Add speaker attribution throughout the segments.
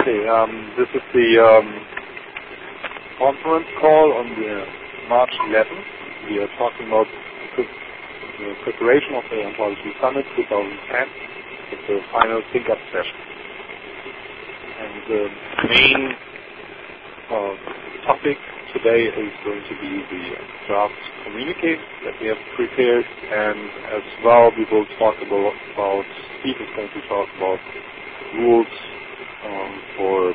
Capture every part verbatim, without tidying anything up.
Speaker 1: everybody. Um, this is the um, conference call on the March eleventh. We are talking about the preparation of the Ontology Summit twenty ten. It's the final think-up session. And the main uh, topic today is going to be the draft communique that we have prepared, and as well we will talk about, about Steve is going to talk about rules um, for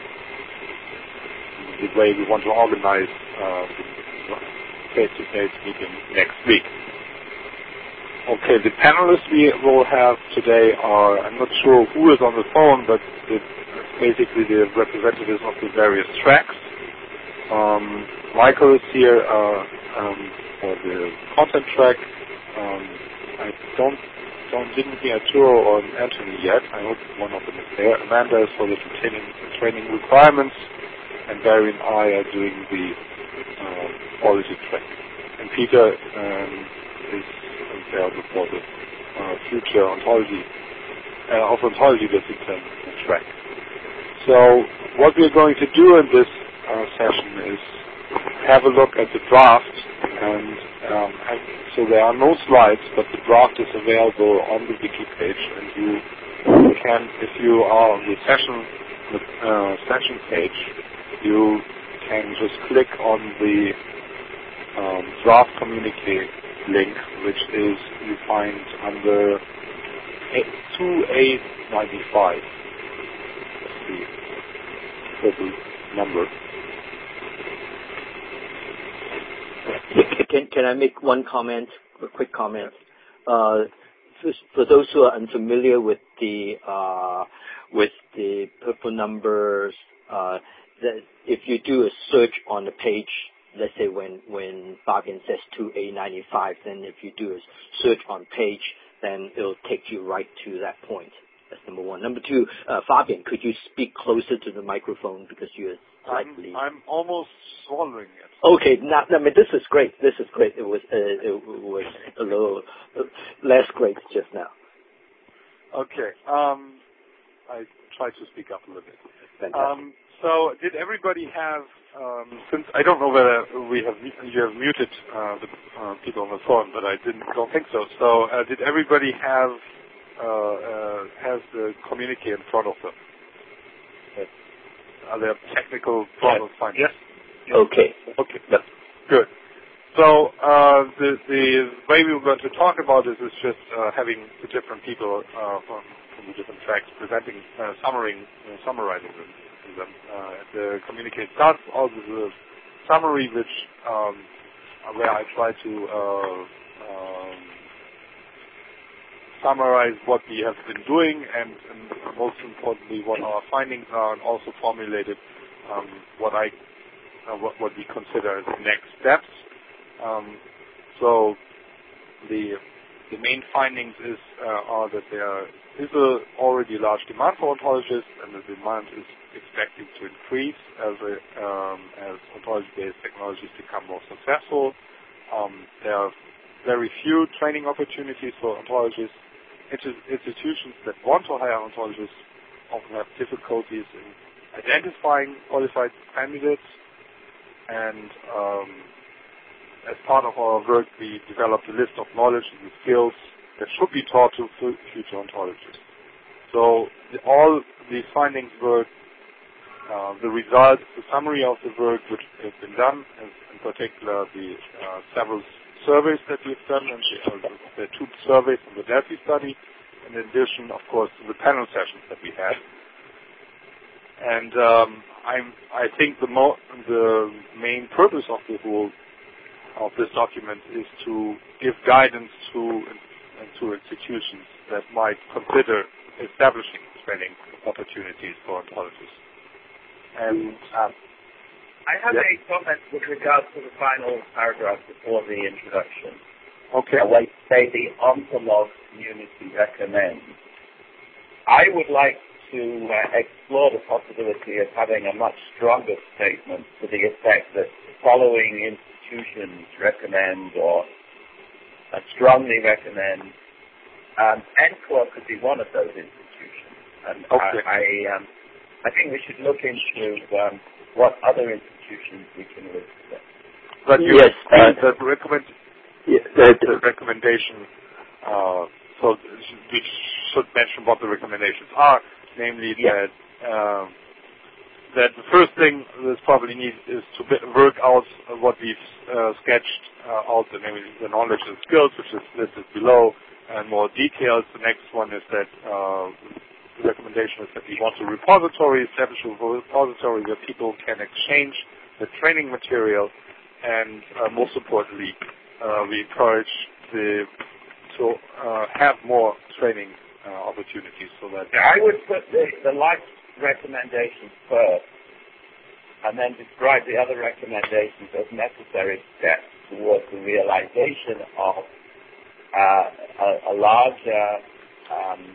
Speaker 1: the way we want to organize uh, the face-to-face meeting next week. Okay, the panelists we will have today are, I'm not sure who is on the phone, but it's basically the representatives of the various tracks. Um, Michael is here uh, um, for the content track. Um, I don't don't didn't hear Arturo or Anthony yet. I hope one of them is there. Amanda is for the training, training requirements, and Barry and I are doing the uh, quality track. And Peter um, is there for the uh, future ontology uh, of ontology discipline track. So what we are going to do in this uh, session is have a look at the draft, and, um, and so there are no slides, but the draft is available on the wiki page, and you can, if you are on the session uh, session page, you can just click on the um, draft communique link, which is you find under two A ninety-five. That's the total number.
Speaker 2: Can can I make one comment, a quick comment? Uh, for, for those who are unfamiliar with the uh, with the purple numbers, uh, that if you do a search on the page, let's say when when Fabian says two A ninety-five, then if you do a search on page, then it'll take you right to that point. That's number one. Number two, uh, Fabian, could you speak closer to the microphone because you're slightly...
Speaker 1: I'm, I'm almost swallowing it.
Speaker 2: Okay, now, I mean, this is great. This is great. It was, uh, it was a little less great just now.
Speaker 1: Okay. Um, I tried to speak up a little bit.
Speaker 2: Fantastic.
Speaker 1: Um, so, did everybody have, um, since I don't know whether we have you have muted uh, the uh, people on the phone, but I didn't don't think so. So, uh, did everybody have uh, uh, has the communique in front of them? Yes. Are there technical problems?
Speaker 2: Yes.
Speaker 1: Fine. Yes.
Speaker 2: Okay.
Speaker 1: Okay. Yep. Good. So uh, the the way we were going to talk about this is just uh, having the different people uh, from, from the different tracks presenting, uh, summarizing, uh, summarizing them. them. Uh, the communicate starts out with a summary, which um, where I try to uh, um, summarize what we have been doing, and, and most importantly, what our findings are, and also formulated um, what I uh, what, what we consider as the next steps. Um, so the the main findings is uh, are that there is a already large demand for ontologists, and the demand is expected to increase as a, um, as ontology-based technologies become more successful. Um, there are very few training opportunities for ontologists. Inter- institutions that want to hire ontologists often have difficulties in identifying qualified candidates, and um, as part of our work, we developed a list of knowledge and skills that should be taught to future ontologists. So the, all these findings were uh, the results, the summary of the work which has been done, and in particular the uh, several surveys that we've done, and the, uh, the two surveys from the Delphi study, in addition, of course, to the panel sessions that we had. And um, I'm, I think the, mo- the main purpose of the whole of this document is to give guidance to to institutions that might consider establishing training opportunities for ontologists. And um,
Speaker 3: I have
Speaker 1: yeah.
Speaker 3: a comment with regards to the final paragraph before the introduction.
Speaker 1: Okay.
Speaker 3: Uh, where you say the ontolog community recommends. I would like to uh, explore the possibility of having a much stronger statement to the effect that the following institutions recommend or uh, strongly recommend. Um, N C O R could be one of those institutions. And
Speaker 1: okay.
Speaker 3: I, I, um, I think we should look into um, what other institutions we can list.
Speaker 1: But you
Speaker 2: yes, uh,
Speaker 1: the recommend
Speaker 2: yeah, the,
Speaker 1: the recommendation. Uh, so we should mention what the recommendations are, namely
Speaker 3: yeah.
Speaker 1: that uh, that the first thing this probably needs is to work out what we've uh, sketched uh, out, namely the knowledge and skills, which is listed below, and more details. The next one is that uh, the recommendation is that we want a repository, establish a repository where people can exchange the training material, and uh, most importantly, uh, we encourage the to uh, have more training uh, opportunities. So that
Speaker 3: I would put the, the life recommendations first, and then describe the other recommendations as necessary steps towards the realization of uh, a, a larger um,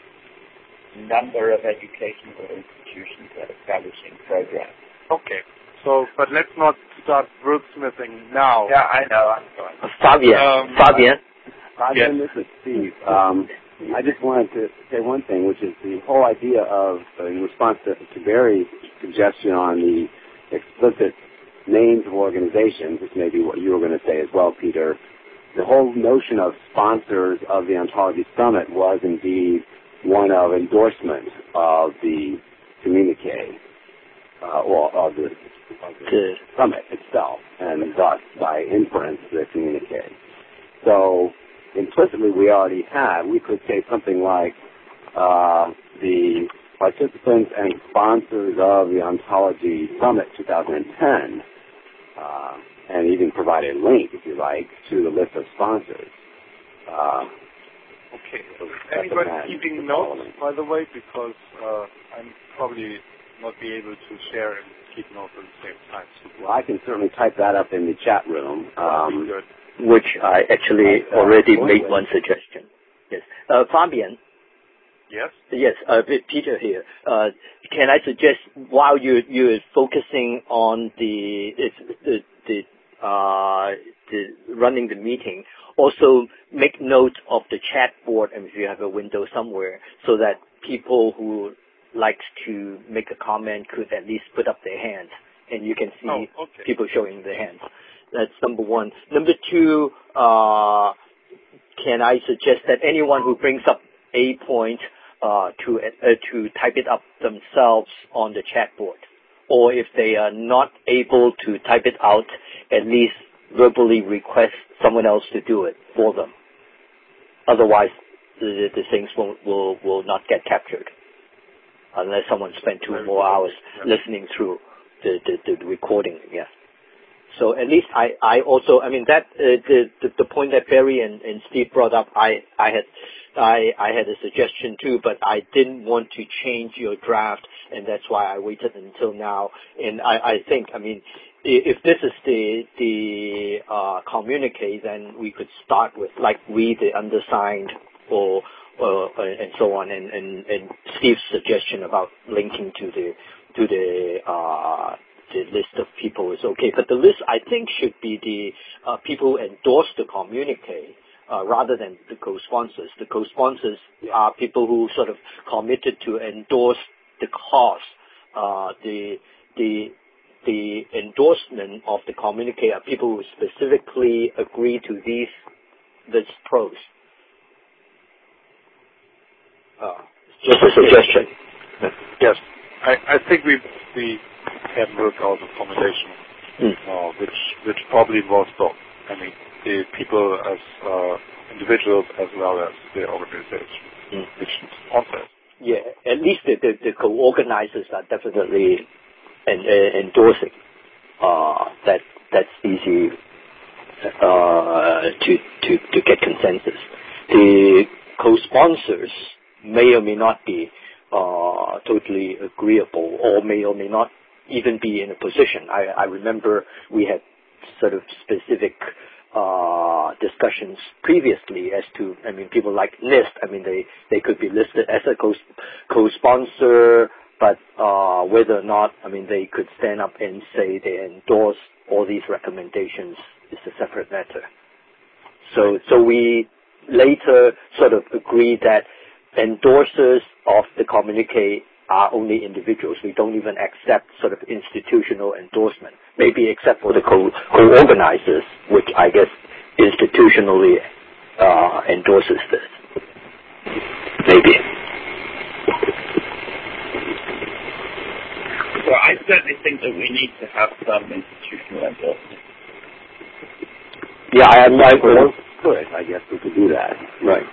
Speaker 3: number of educational institutions that are establishing programs.
Speaker 1: Okay. So, but let's not start wordsmithing now.
Speaker 3: Yeah, I know. I'm sorry.
Speaker 2: Fabian.
Speaker 1: Um,
Speaker 2: Fabian.
Speaker 4: Fabian,
Speaker 1: yes.
Speaker 4: this is Steve. Um, I just wanted to say one thing, which is the whole idea of, uh, in response to, to Barry's suggestion on the explicit names of organizations, which may be what you were going to say as well, Peter, the whole notion of sponsors of the Ontology Summit was indeed one of endorsement of the communique, uh, or of the, of the summit itself, and thus, by inference, the communique. So, implicitly, we already have, we could say something like, uh, the participants and sponsors of the Ontology Summit twenty ten, uh, and even provide a link, if you like, to the list of sponsors. Uh,
Speaker 1: Okay.
Speaker 4: so
Speaker 1: Anybody
Speaker 4: that
Speaker 1: keeping notes, by the way, because uh, I'm probably not be able to share and keep notes at the same time. So
Speaker 4: well, I can certainly type that up in the chat room. Um,
Speaker 1: good.
Speaker 2: Which I actually
Speaker 4: uh,
Speaker 2: already
Speaker 4: one
Speaker 2: made
Speaker 4: way.
Speaker 2: one suggestion. Yes. Uh, Fabian.
Speaker 1: Yes.
Speaker 2: Yes, uh, Peter here. Uh, can I suggest while you you're focusing on the the the uh, the running the meeting, also make note of the chat board, and if you have a window somewhere, so that people who likes to make a comment could at least put up their hands, and you can see
Speaker 1: Oh, okay.
Speaker 2: people showing their hands. That's number one. Number two, uh, can I suggest that anyone who brings up a point uh, to uh, to type it up themselves on the chat board, or if they are not able to type it out, at least verbally request someone else to do it for them. Otherwise, the, the things will, will will not get captured unless someone spent two
Speaker 1: Very
Speaker 2: more
Speaker 1: good.
Speaker 2: hours
Speaker 1: Yeah.
Speaker 2: listening through the, the, the recording. Yeah. So at least I, I also, I mean, that, uh, the, the, the point that Barry and, and Steve brought up, I, I had, I, I had a suggestion too, but I didn't want to change your draft, and that's why I waited until now. And I, I think, I mean, if this is the, the, uh, communique, then we could start with, like, we, the undersigned, or, or, and so on, and, and, and Steve's suggestion about linking to the, to the, uh, the list of people is okay, but the list I think should be the uh, people who endorse the communique uh, rather than the co-sponsors. The co-sponsors are people who sort of committed to endorse the cause. Uh, the the the endorsement of the communique are people who specifically agree to these this pros. Uh, just a suggestion.
Speaker 1: Yes. I, I think we we can work out a combination,
Speaker 2: Mm.
Speaker 1: uh, which which probably involves both. I mean, the people as uh, individuals as well as the organization,
Speaker 2: Mm.
Speaker 1: which sponsors.
Speaker 2: Yeah, at least the, the, the co-organizers are definitely en- uh, endorsing. Uh, that that's easy uh, to, to to get consensus. The co-sponsors may or may not be uh, totally agreeable, or may or may not even be in a position. I, I remember we had sort of specific uh, discussions previously as to, I mean, people like NIST, I mean, they, they could be listed as a co- co-sponsor, but uh, whether or not, I mean, they could stand up and say they endorse all these recommendations is a separate matter. So, so we later sort of agreed that endorsers of the communique are only individuals. We don't even accept sort of institutional endorsement, maybe except for the co- co-organizers, which I guess institutionally uh, endorses this. Maybe.
Speaker 3: Well, I certainly think that we need to have some institutional endorsement.
Speaker 2: Yeah, I am. I
Speaker 4: well, good. I guess we could do that.
Speaker 2: Right.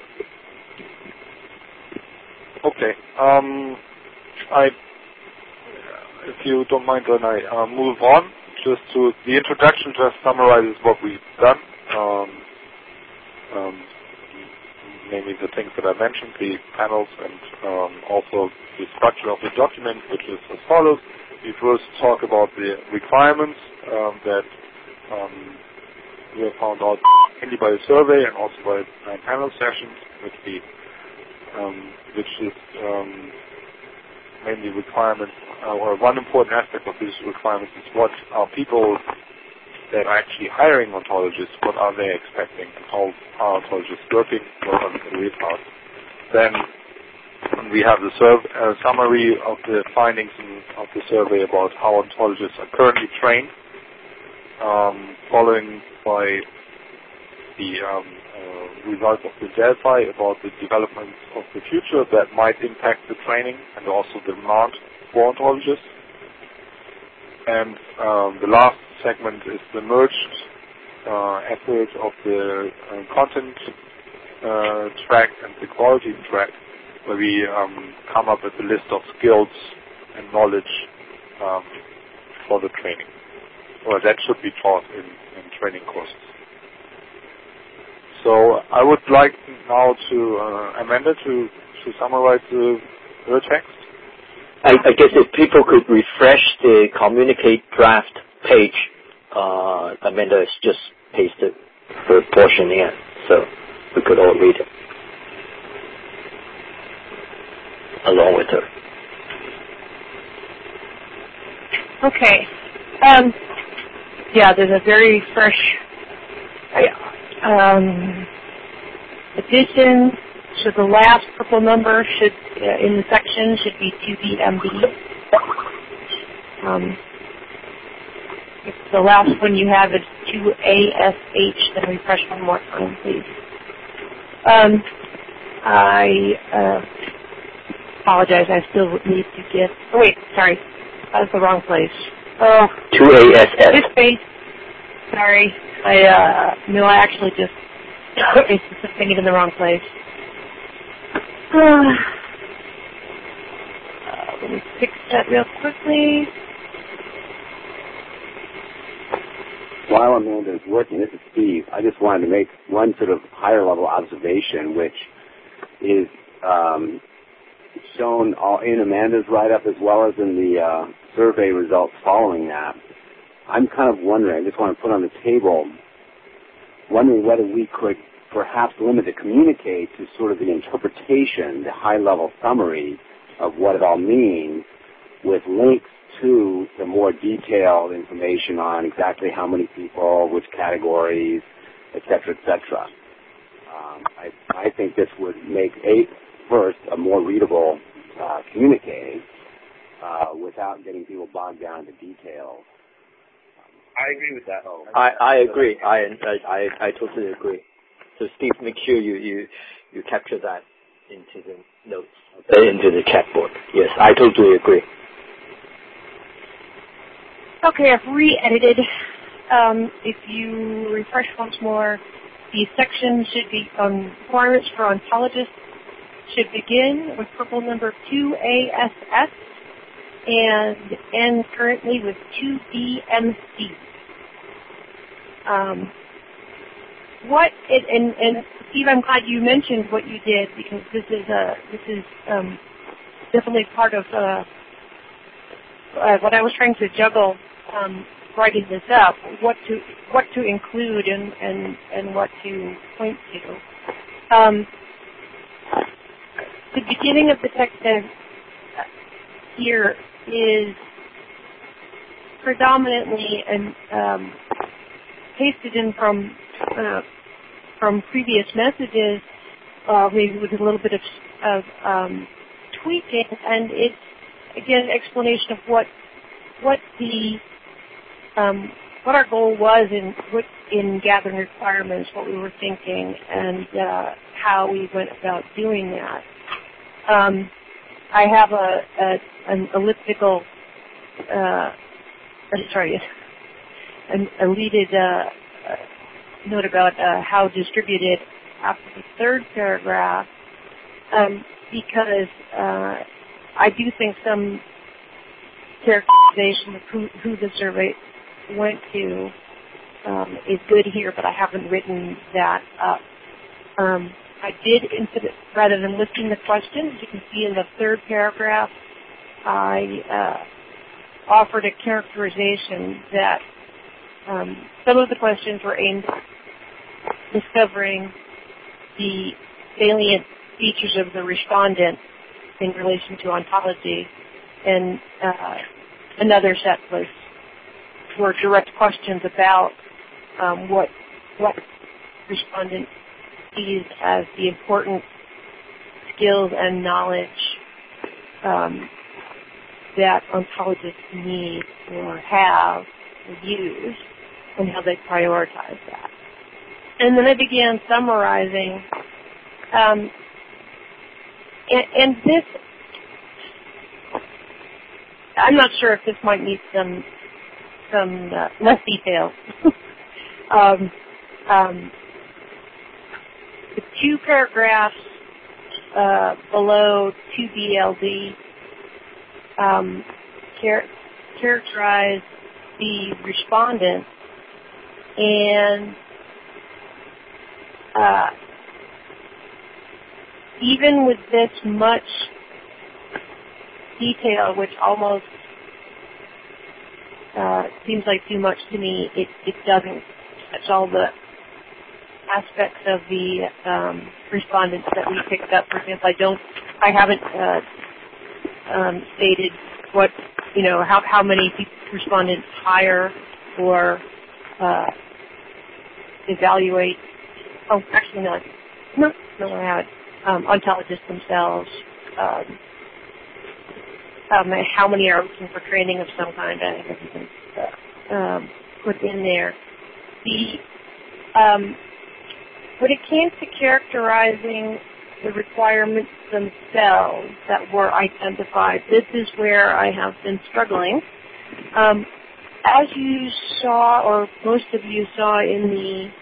Speaker 1: Okay. Um, I, if you don't mind, then I uh, move on. Just to the introduction, just summarizes what we've done. Um, um, namely the things that I mentioned, the panels, and um, also the structure of the document, which is as follows. We first talk about the requirements um, that um, we have found out mainly by the survey and also by uh, panel sessions, which the um, which is um, mainly requirements, uh, or one important aspect of these requirements is what are people that are actually hiring ontologists, what are they expecting, how are ontologists working, what are the career paths. Then we have the survey, uh, summary of the findings in, of the survey about how ontologists are currently trained, um, following by the um, uh, results of the Delphi about the developments of the future that might impact the training and also the demand for ontologists. And um, the last segment is the merged uh, effort of the uh, content uh, track and the quality track, where we um, come up with a list of skills and knowledge um, for the training, or that should be taught in, in training courses. So I would like now to uh, Amanda to, to summarize the, the text.
Speaker 2: I, I guess if people could refresh the communicate draft page, uh, Amanda has just pasted her portion in, so we could all read it along with her.
Speaker 5: Okay. Um, yeah, there's a very fresh um, addition. So the last purple number should uh, in the section should be two B M B. Um, if the last one you have is two A S H, then refresh one more time, please. Um, I uh, apologize. I still need to get. Oh wait, sorry, that's the wrong place. Oh,
Speaker 2: two A S S.
Speaker 5: This page. Sorry, I uh, no, I actually just it's just thinking in the wrong place. Uh, let me fix that real quickly.
Speaker 4: While Amanda is working, this is Steve. I just wanted to make one sort of higher level observation, which is um, shown all in Amanda's write-up as well as in the uh, survey results following that. I'm kind of wondering, I just want to put on the table, wondering whether we could perhaps limit the communicate to sort of the interpretation, the high-level summary of what it all means, with links to the more detailed information on exactly how many people, which categories, et cetera, et cetera. Um, I, I think this would make, a, first, a more readable uh, communique uh, without getting people bogged down into details.
Speaker 3: I agree with that.
Speaker 2: I, I agree. I, I I totally agree. So Steve, make sure you, you, you capture that into the notes, okay, into the chat board. Yes, I totally agree.
Speaker 5: Okay, I've re-edited. Um, if you refresh once more, the section should be on requirements for ontologists should begin with purple number two A S S and end currently with two B M C. Um, what it, and, and Steve, I'm glad you mentioned what you did, because this is a this is um, definitely part of uh, uh, what I was trying to juggle um, writing this up. What to what to include and and, and what to point to. Um, the beginning of the text here is predominantly and um, pasted in from uh, from previous messages, uh, maybe with a little bit of, of um, tweaking, and it's again an explanation of what what the um, what our goal was in what, in gathering requirements, what we were thinking, and uh, how we went about doing that. Um, I have a, a an elliptical, uh, sorry, an elated uh, note about uh, how distributed after the third paragraph, um, because uh, I do think some characterization of who, who the survey went to um, is good here, but I haven't written that up. Um, I did, instead of, rather than listing the questions, you can see in the third paragraph, I uh, offered a characterization that um, some of the questions were aimed at discovering the salient features of the respondent in relation to ontology, and uh, another set was were direct questions about um, what what respondent sees as the important skills and knowledge um, that ontologists need or have or use, and how they prioritize that. And then I began summarizing, um, and, and this, I'm not sure if this might need some some uh, less detail. um, um, the two paragraphs uh, below two B L D um, char- characterize the respondent, and uh, even with this much detail, which almost uh, seems like too much to me, it, it doesn't touch all the aspects of the um, respondents that we picked up. For example, I don't, I haven't uh, um, stated what, you know, how how many respondents hire or uh, evaluate. Oh, actually, not. No, no, I haven't. Um, ontologists themselves. Um, um, how many are looking for training of some kind? I think everything um, put in there. The um, when it came to characterizing the requirements themselves that were identified, this is where I have been struggling. Um, as you saw, or most of you saw in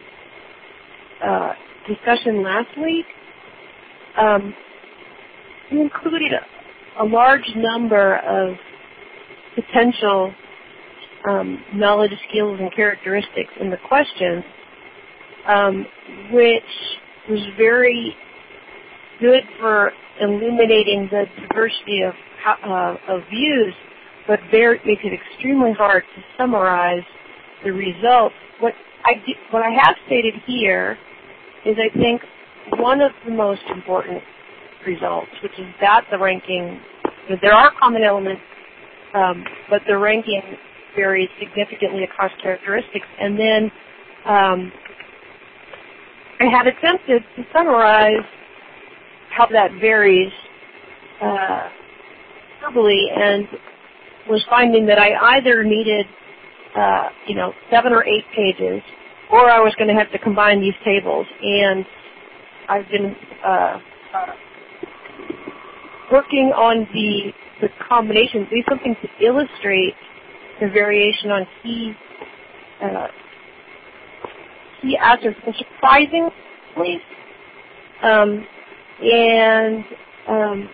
Speaker 5: the uh, discussion last week, um, we included a, a large number of potential um, knowledge, skills, and characteristics in the question, um, which was very good for illuminating the diversity of uh, of views, but very, makes it extremely hard to summarize the results. What I do, what I have stated here is, I think, one of the most important results, which is that the ranking, that there are common elements, um, but the ranking varies significantly across characteristics. And then um, I had attempted to summarize how that varies uh, verbally, and was finding that I either needed, uh, you know, seven or eight pages, or I was going to have to combine these tables. And I've been uh, uh, working on the the combinations, do something to illustrate the variation on key uh, key aspects. Surprisingly, um, and um,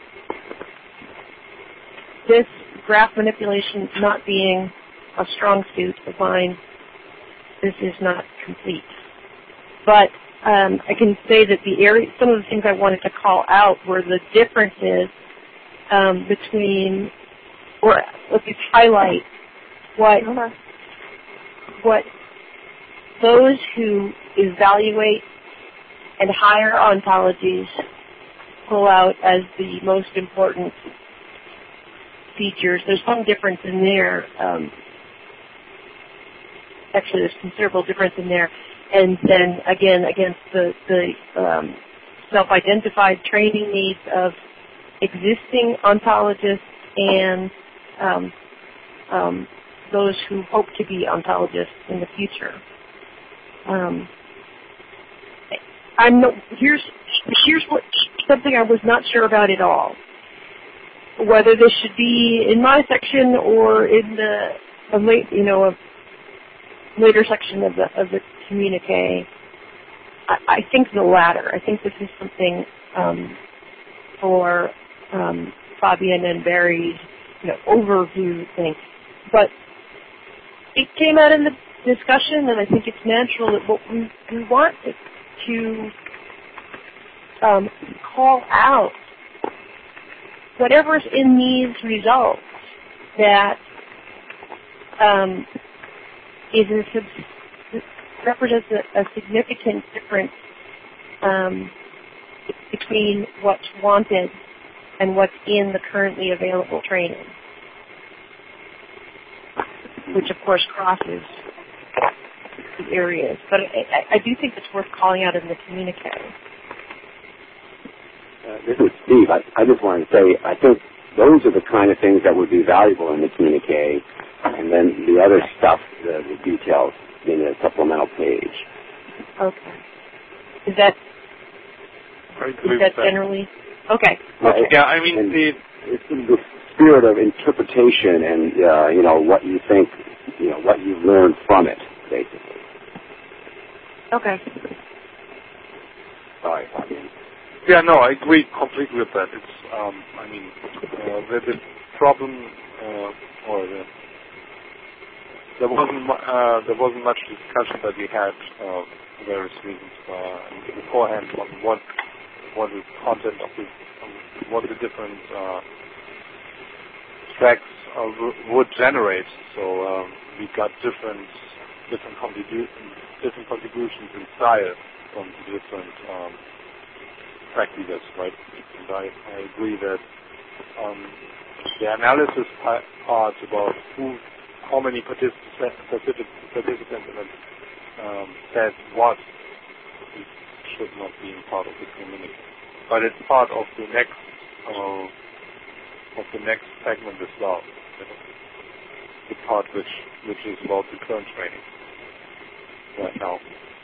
Speaker 5: this graph manipulation not being a strong suit of mine, this is not complete. But um, I can say that the area, some of the things I wanted to call out were the differences um, between, or let's just highlight what what those who evaluate and hire ontologies pull out as the most important features. There's some difference in there. Um, actually, there's considerable difference in there. And then, again, against the, the um, self-identified training needs of existing ontologists and um, um, those who hope to be ontologists in the future. Um, I'm no, here's here's what something I was not sure about at all. Whether this should be in my section or in the a late, you know, a later section of the of the communique. I, I think the latter. I think this is something um, for um, Fabian and Barry's, you know, overview thing. But it came out in the discussion, and I think it's natural that what we, we want is to um, call out whatever's in these results that um, is a sub- represents a, a significant difference um, between what's wanted and what's in the currently available training, which of course crosses the areas. But I, I do think it's worth calling out in the communique.
Speaker 4: Uh, this is Steve. I, I just wanted to say, I think those are the kind of things that would be valuable in the communique, and then the other stuff, the, the details, in a supplemental page.
Speaker 5: Okay. Is that, is that generally? Okay.
Speaker 1: Yeah,
Speaker 5: okay.
Speaker 1: yeah I mean,
Speaker 4: and
Speaker 1: the...
Speaker 4: It's in the spirit of interpretation and, uh, you know, what you think, you know, what you've learned from it, basically.
Speaker 5: Okay.
Speaker 4: Sorry, Fabian.
Speaker 1: Yeah, no, I agree completely with that. It's, um, I mean, uh, the, the problem, uh, or the, there wasn't, uh, there wasn't much discussion that we had, uh, for various reasons, uh, beforehand on what, what the content of the, um, what the different, uh, tracks uh, w- would generate. So, um, we got different, different contributions, different contributions in style from the different, um, track leaders, right? And I, I agree that um, the analysis part about who, how many participants, participants in a um, set what should not be part of the community, but it's part of the next uh, of the next segment as well. You know, the part which which is about the current training right now.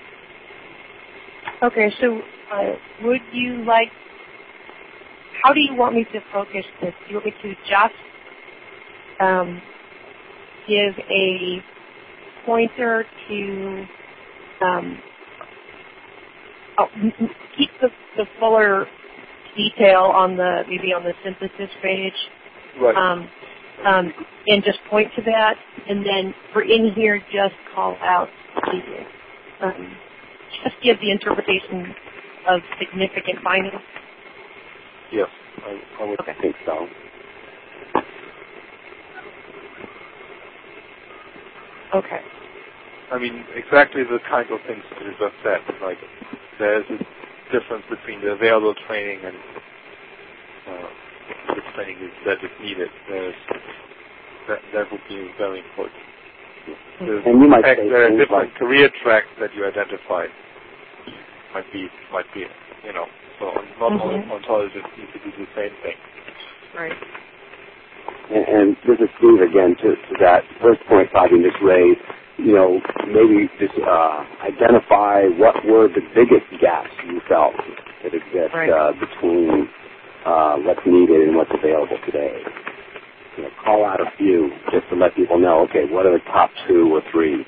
Speaker 5: Okay, so uh, would you like, how do you want me to focus this? Do you want me to just um, give a pointer to, um, oh, keep the, the fuller detail on the, maybe on the synthesis page,
Speaker 1: Right.
Speaker 5: um, um, and just point to that, and then for in here, just call out the, um, just give the interpretation of significant findings?
Speaker 1: Yes, I, I would
Speaker 5: okay.
Speaker 4: think so.
Speaker 5: Okay.
Speaker 1: I mean, exactly the kind of things that you just said. Like, there's a difference between the available training and uh, the training that is needed. There's, that, that would be very important. The
Speaker 4: And you might
Speaker 1: fact
Speaker 4: say
Speaker 1: there are
Speaker 4: things
Speaker 1: different
Speaker 4: like,
Speaker 1: career tracks that you identified might be, might be, you know, so not
Speaker 5: mm-hmm.
Speaker 1: all ontologists need to do the same thing.
Speaker 5: Right.
Speaker 4: and, and this is Steve again, to, to that first point Fabian just raised, you know, maybe just uh, identify what were the biggest gaps you felt that exist
Speaker 5: right.
Speaker 4: uh, between uh, what's needed and what's available today. You know, call out a few just to let people know, okay, what are the top two or three?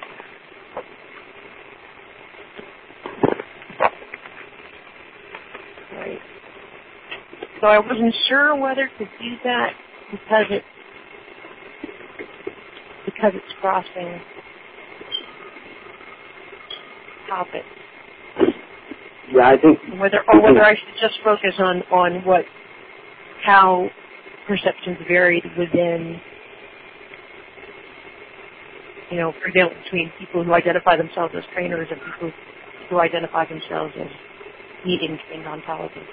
Speaker 5: Right. So I wasn't sure whether to do that because it because it's crossing topics.
Speaker 4: Yeah, I think
Speaker 5: Whether or whether I should just focus on, on what how perceptions varied within, you know, for example, between people who identify themselves as trainers and people who identify themselves as needing trained ontologists.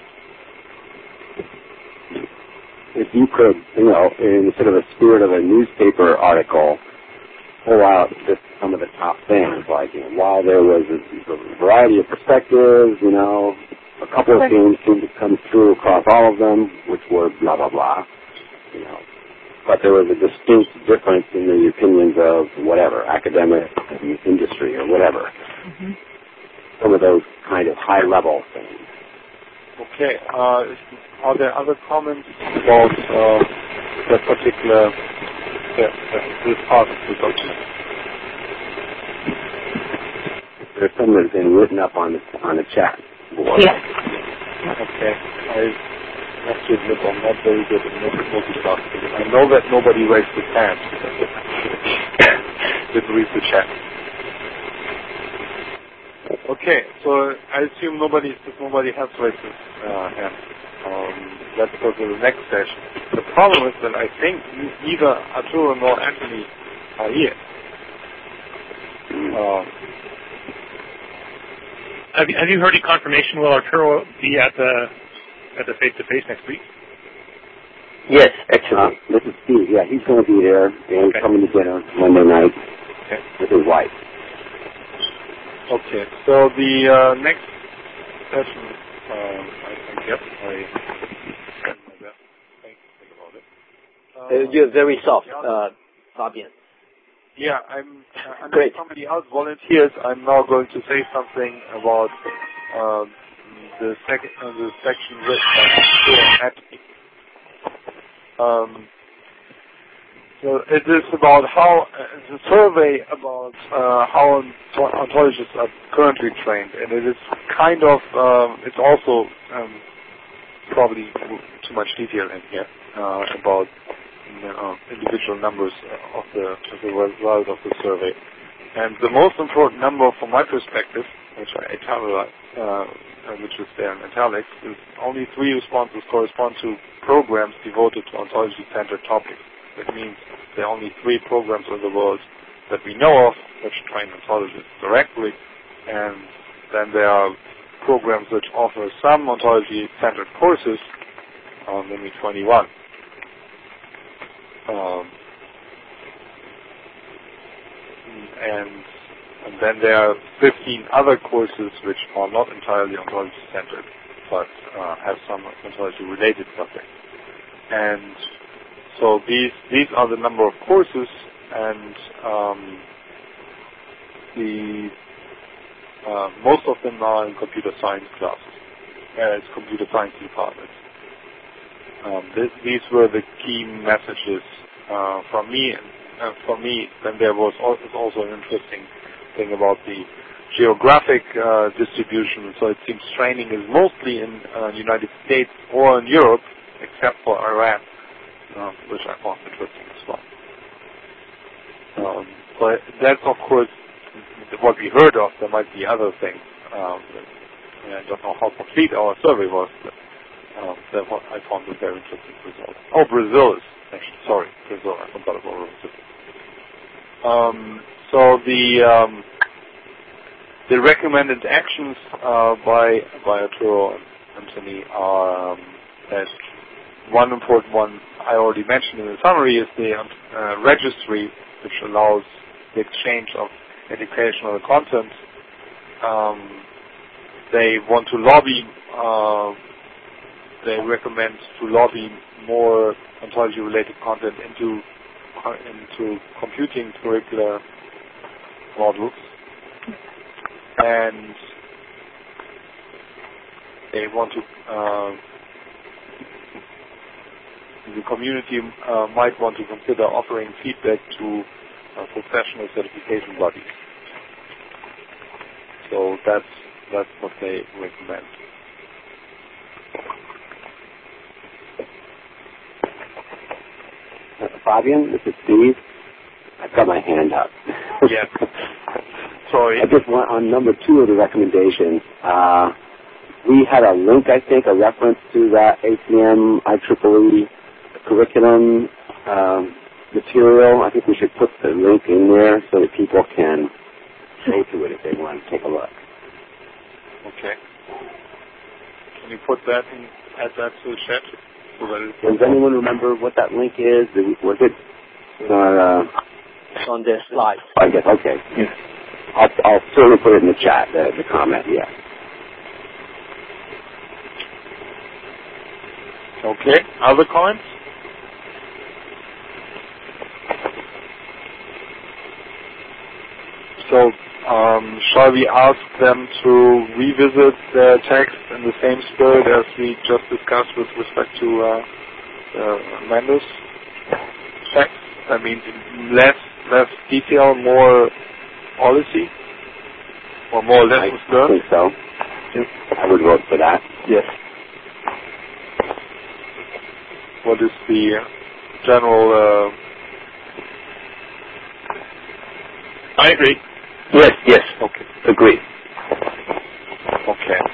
Speaker 4: if you could, you know, in sort of the spirit of a newspaper article, pull out just some of the top things, like, you know, while there was a, a variety of perspectives, you know, a couple of themes seemed to come through across all of them, which were blah, blah, blah, you know. But there was a distinct difference in the opinions of whatever, academic, industry, or whatever. Mm-hmm. Some of those kind of high-level things.
Speaker 1: Okay. Uh, are there other comments about uh, that particular that, that this part of the document?
Speaker 4: There's some that's been written up on the, on the chat board.
Speaker 5: Yeah.
Speaker 1: Okay. I have to admit I'm not very good at multitasking. I know that nobody raised his hand. Didn't read the chat. Okay, so I assume nobody, if nobody has raised his uh, hand, um, let's go to the next session. The problem is that I think neither Arturo nor Anthony are here. Uh,
Speaker 6: have, you, have you heard any confirmation? Will Arturo be at the at the face-to-face next week?
Speaker 2: Yes, actually.
Speaker 4: Uh, this is Steve. Yeah, he's going to be there, and he's
Speaker 6: okay.
Speaker 4: coming to dinner Monday night
Speaker 1: okay.
Speaker 4: with his wife.
Speaker 1: Okay, so the uh, next session, um, I think, yep, I did my best. Think, think about it. Uh,
Speaker 2: uh, you're very soft, uh, Fabian.
Speaker 1: Yeah, I'm. Uh,
Speaker 2: Great.
Speaker 1: Somebody else volunteers. I'm now going to say something about uh, the second, uh, the section written by Stuart Anthony. Um. So it is about how, uh, it's a survey about uh, how ontologists are currently trained, and it is kind of, um, it's also um, probably too much detail in here uh, about you know, individual numbers of the, of the result of the survey. And the most important number from my perspective, which I italic, uh, which is there in italics, is only three responses correspond to programs devoted to ontology-centered topics. That means there are only three programs in the world that we know of which train ontologists directly, and then there are programs which offer some ontology-centered courses, um, maybe twenty-one. Um, and, and then there are fifteen other courses which are not entirely ontology-centered, but uh, have some ontology-related subjects. And so these these are the number of courses, and um, the uh, most of them are in computer science classes, as computer science departments. Um, this, these were the key messages uh, from me. Uh, for me, then there was also, also an interesting thing about the geographic uh, distribution. So it seems training is mostly in uh, the United States or in Europe, except for Iran. Uh, which I found interesting as well. Um, but that's, of course, what we heard of. There might be other things. Um, that, I don't know how complete our survey was, but um, that what I found a very interesting result. Oh, Brazil is, actually, sorry, Brazil, I forgot about Brazil. Um, so the um, the recommended actions uh, by, by Arturo and Anthony are um, that one important one I already mentioned in the summary is the uh, registry, which allows the exchange of educational content. Um, they want to lobby, uh, they recommend to lobby more ontology-related content into uh, into computing curricular modules, and they want to. Uh, The community uh, might want to consider offering feedback to uh, professional certification bodies. So that's that's what they recommend.
Speaker 4: Uh, Fabian, this is Steve. I've got my hand up.
Speaker 1: Yes. Sorry.
Speaker 4: I just want on number two of the recommendations. Uh, we had a link, I think, a reference to that A C M I triple E curriculum um, material. I think we should put the link in there so that people can go to it if they want to take a look.
Speaker 1: Okay. Can you put that in, add that to the chat? So that it
Speaker 4: Does anyone remember what that link is? Was it uh,
Speaker 2: It's on their slide.
Speaker 4: I guess, okay. Yes. I'll, I'll certainly put it in the chat, the, the comment, yeah.
Speaker 1: Okay. Other comments? So, um, shall we ask them to revisit the text in the same spirit as we just discussed with respect to uh, uh, Mendes text? I mean, less less detail, more policy, or more lessons
Speaker 4: I
Speaker 1: learned?
Speaker 4: think so. I would vote for that.
Speaker 2: Yes.
Speaker 1: What is the general? Uh...
Speaker 6: I agree.
Speaker 2: Yes, yes.
Speaker 1: Okay.
Speaker 2: Agree.
Speaker 1: Okay.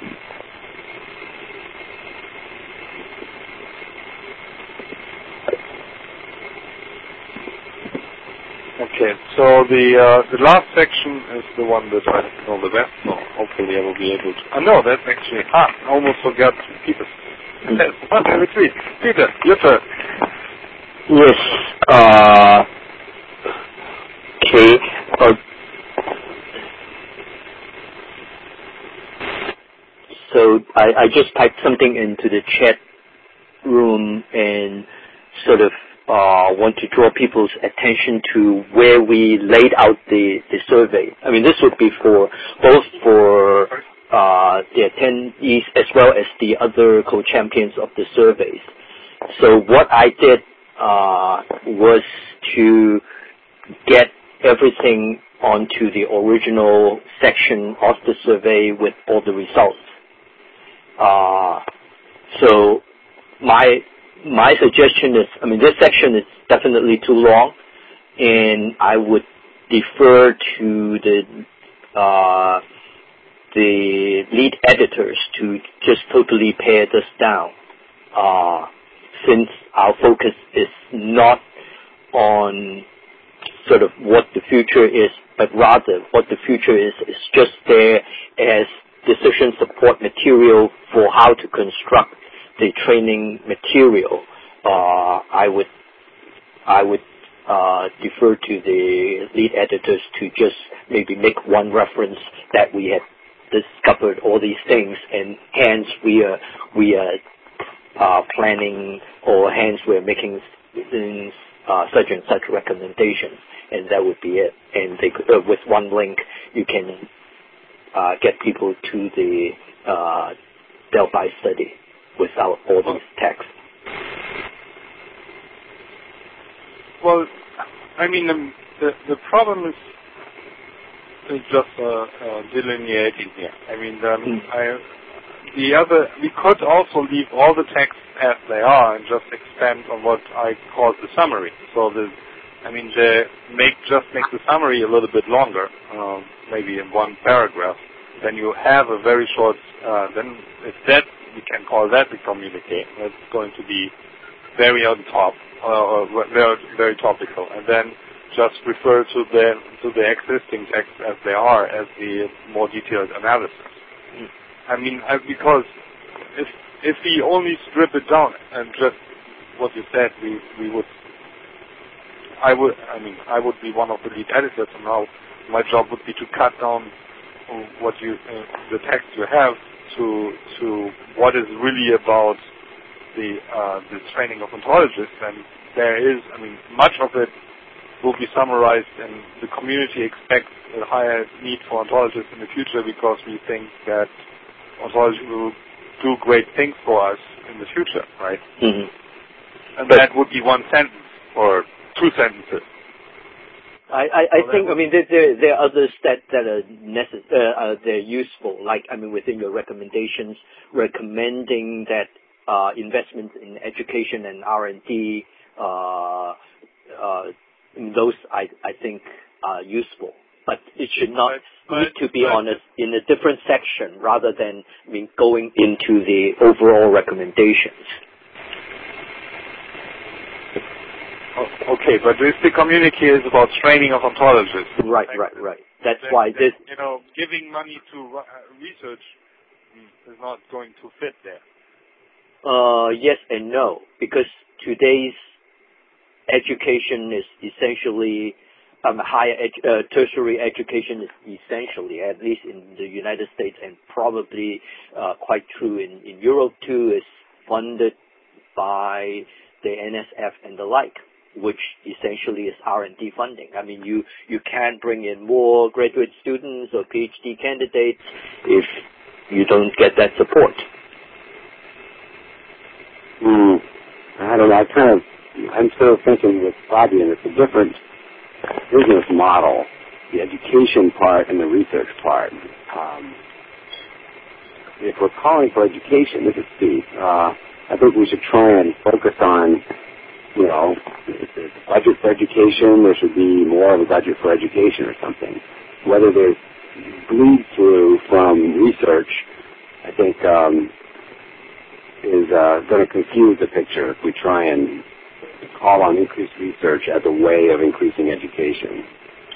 Speaker 1: Okay, so the uh, the last section is the one that I know the best, so hopefully I will be able to... Uh, no, that's actually... Ah, I almost forgot Peter. Yes, one retreat. Peter, your turn.
Speaker 2: Yes. Uh, okay. Uh, so I, I just typed something into the chat room and sort of uh, want to draw people's attention to where we laid out the, the survey. I mean, this would be for both for uh, the attendees as well as the other co-champions of the surveys. So what I did uh, was to get everything onto the original section of the survey with all the results. Uh, so my my suggestion is, I mean, this section is definitely too long, and I would defer to the uh, the lead editors to just totally pare this down, uh, since our focus is not on sort of what the future is, but rather what the future is is just there as decision support material for how to construct the training material. Uh, I would I would uh, defer to the lead editors to just maybe make one reference that we had discovered all these things, and hence we are we are uh, planning, or hence we're making uh, such and such recommendations, and that would be it. And they could, uh, with one link, you can uh, get people to the uh, Delphi study without all these texts.
Speaker 1: Well, I mean, um, the the problem is, is just uh, uh, delineating here. I mean, um, mm. I, the other, we could also leave all the texts as they are and just expand on what I call the summary. So the, I mean, the make just make the summary a little bit longer, um, maybe in one paragraph. Then you have a very short. Uh, then if that, we can call that the communique. That's going to be very on top, uh, or very, very topical, and then just refer to the to the existing texts as they are, as the more detailed analysis. Mm. I mean, I, because if if we only strip it down and just what you said, we we would. I would. I mean, I would be one of the lead editors, and now my job would be to cut down what you uh, the text you have to to what is really about the uh, the training of ontologists. And there is, I mean, much of it will be summarized, and the community expects a higher need for ontologists in the future because we think that ontology will do great things for us in the future, right?
Speaker 2: Mm-hmm.
Speaker 1: And but that would be one sentence or two sentences.
Speaker 2: I, I, I think, I mean, there, there, there are others that, that are necess- uh, uh, they're useful, like, I mean, within your recommendations, recommending that uh, investment in education and R and D, uh, uh, those I, I think are useful. But it should not but, need to be but, on a, in a different section rather than, I mean, going into the overall recommendations.
Speaker 1: Oh, okay, but if the communique is about training of ontologists.
Speaker 2: Right,
Speaker 1: like,
Speaker 2: right, right. That's
Speaker 1: that,
Speaker 2: why
Speaker 1: that,
Speaker 2: this...
Speaker 1: You know, giving money to uh, research is not going to fit there.
Speaker 2: Uh, yes and no, because today's education is essentially, um, higher edu- uh, tertiary education is essentially, at least in the United States and probably uh, quite true in, in Europe too, is funded by the N S F and the like, which essentially is R and D funding. I mean, you, you can't bring in more graduate students or PhD candidates if you don't get that support.
Speaker 4: Mm, I don't know. I kind of, I'm still thinking with Fabian, it's a different business model, the education part and the research part. Um, if we're calling for education, this is Steve, uh, I think we should try and focus on, you know, if there's a budget for education, there should be more of a budget for education or something. Whether there's bleed through from research, I think, um, is uh, going to confuse the picture if we try and call on increased research as a way of increasing education.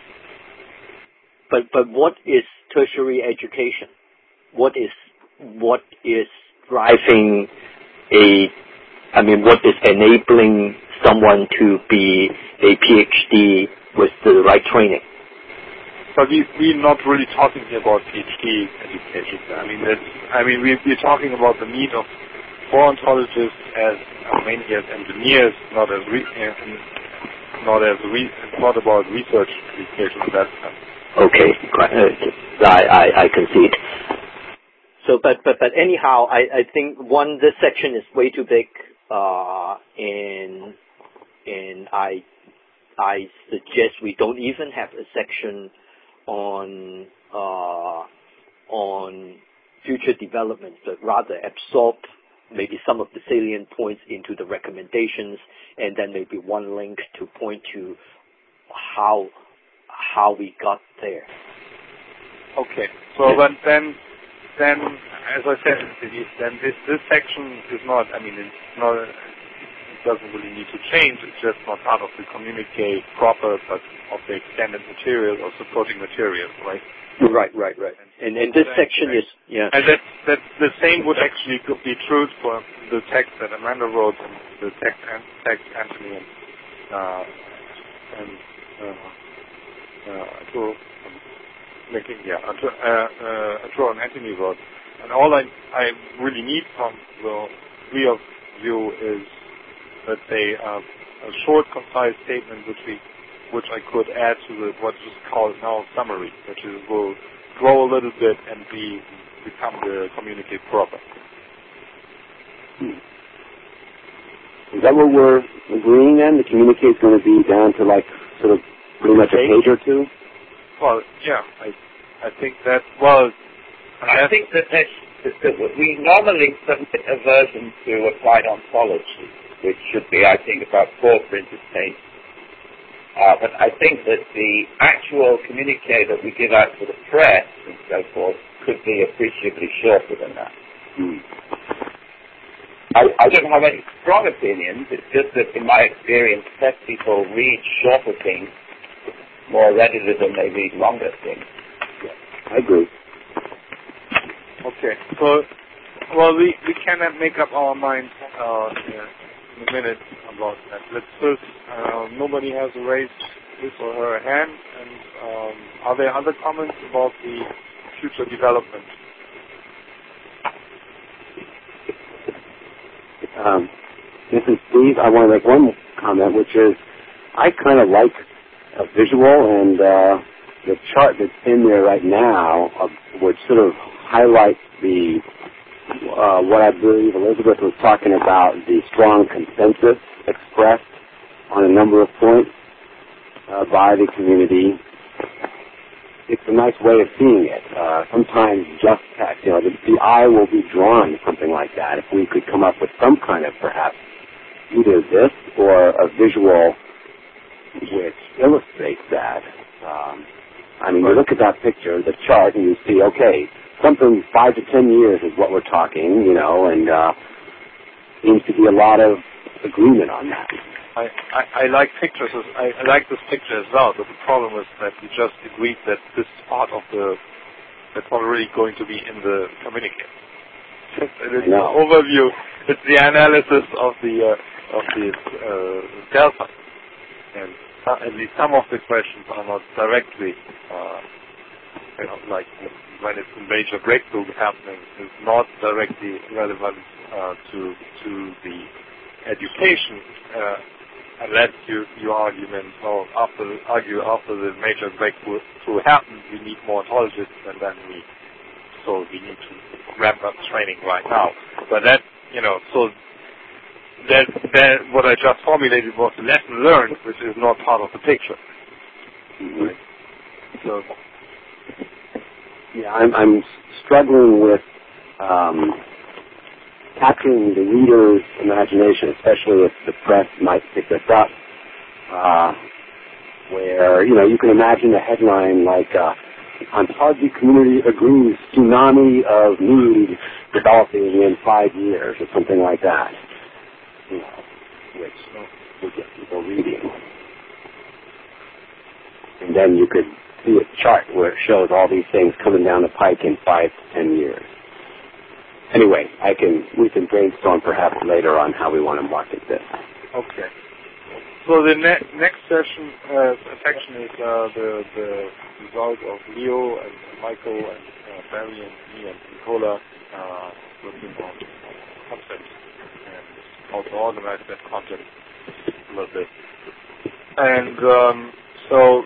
Speaker 2: But but what is tertiary education? What is what is driving a? I mean, what is enabling someone to be a PhD with the right training?
Speaker 1: But we, we're not really talking here about PhD education. I mean, that's, I mean, we, we're talking about the need of for ontologists as uh, mainly as engineers, not as re, uh, not as re, it's not about research education in that sense.
Speaker 2: Okay, uh, I, I I concede. So, but but but anyhow, I, I think one this section is way too big, uh, and and I I suggest we don't even have a section on uh, on future development, but rather absorb maybe some of the salient points into the recommendations, and then maybe one link to point to how how we got there.
Speaker 1: Okay, so but then then as I said, then this this section is not. I mean, it's not. It doesn't really need to change. It's just not part of the communique proper, but of the extended material or supporting material, right?
Speaker 2: Right, right, right. And and this section is yeah.
Speaker 1: And that that the same would actually be true for the text that Amanda wrote, and the text and text Anthony and uh, and uh, uh, Arturo, making yeah, Arturo, uh, uh, Arturo and Anthony wrote. And all I I really need from the three of you is, let's say, uh, a short, concise statement which we, which I could add to the what is called now summary, which is will grow a little bit and be become the communicate proper.
Speaker 4: Hmm. Is that what we're agreeing then? The communicate is going to be down to like sort of pretty much a page or two?
Speaker 1: Well, yeah, I I think that well.
Speaker 3: I think that, this, that we normally submit a version to Applied Ontology, which should be, I think, about four printed pages. Uh, but I think that the actual communique that we give out to the press and so forth could be appreciably shorter than that. Hmm. I, I don't have any strong opinions. It's just that, in my experience, press people read shorter things more readily than they read longer things.
Speaker 4: Yeah, I agree.
Speaker 1: Okay, so, well, we, we cannot make up our minds uh, in a minute about that. Let's first, uh, nobody has raised his or her hand, and um, are there other comments about the future development?
Speaker 4: Um, this is Steve. I want to make one comment, which is I kind of like a visual, and uh, the chart that's in there right now, uh, which sort of highlights the uh, what I believe Elizabeth was talking about, the strong consensus expressed on a number of points uh, by the community. It's a nice way of seeing it. Uh, sometimes just text, you know, the, the eye will be drawn to something like that. If we could come up with some kind of perhaps either this or a visual which illustrates that. Um, I mean, you look at that picture, the chart, and you see, okay, something five to ten years is what we're talking, you know, and uh, seems to be a lot of agreement on that.
Speaker 1: I, I, I like pictures. I, I like this picture as well, but the problem is that we just agreed that this part of the, that's not really going to be in the communique. It is no. the overview. It's the analysis of the uh, of the uh, delta, and uh, at least some of the questions are not directly, uh, you know, like when it's a major breakthrough happening, is not directly relevant uh, to to the education, uh, unless you, you argument, or after, argue after the major breakthrough happened, we need more ontologists, and then we, so we need to ramp up training right now. But that, you know, so that, that what I just formulated was a lesson learned, which is not part of the picture.
Speaker 4: Mm-hmm.
Speaker 1: Right? So,
Speaker 4: yeah, I'm, I'm struggling with um, capturing the reader's imagination, especially if the press might pick this up, uh, where, you know, you can imagine a headline like, uh, Ontology Community Agrees Tsunami of Need Developing in Five Years, or something like that, you know, which would get people reading. And then you could see a chart where it shows all these things coming down the pike in five to ten years. Anyway, I can we can brainstorm perhaps later on how we want to market this.
Speaker 1: Okay. So the ne- next session uh, section is uh, the the result of Leo and Michael and uh, Barry and me and Nicola uh, working on content and how to organize that content a little bit. And um, so,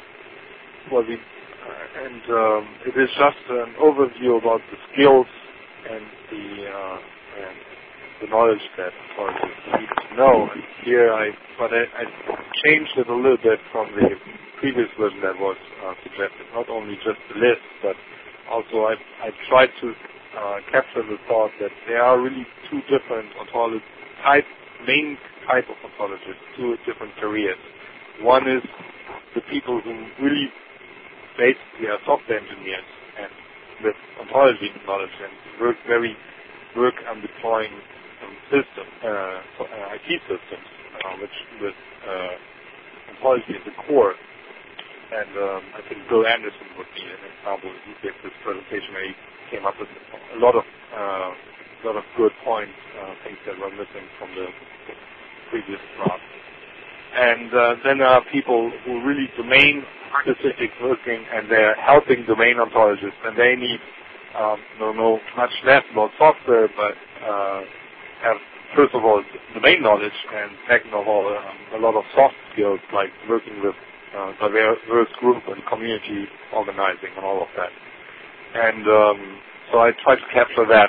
Speaker 1: well, we uh, and um, it is just an overview about the skills and the uh, and the knowledge that ontologists need to know. And here I, but I, I changed it a little bit from the previous version that was uh, suggested. Not only just the list, but also I, I tried to uh, capture the thought that there are really two different ontologist type, main type of ontologists, two different careers. One is the people who really basically are software engineers and with ontology knowledge and work very work on deploying um, system, uh, so, uh, I T systems, uh, which with uh, ontology at the core. And um, I think Bill Anderson would be an example. He gave this presentation where he came up with a lot of uh, a lot of good points, uh, things that were missing from the previous draft. And uh, then there are people who really domain specific working, and they're helping domain ontologists, and they need um, don't know much less about software, but uh, have first of all domain knowledge, and second of all um, a lot of soft skills like working with uh, diverse group and community organizing and all of that. And um, so I try to capture that,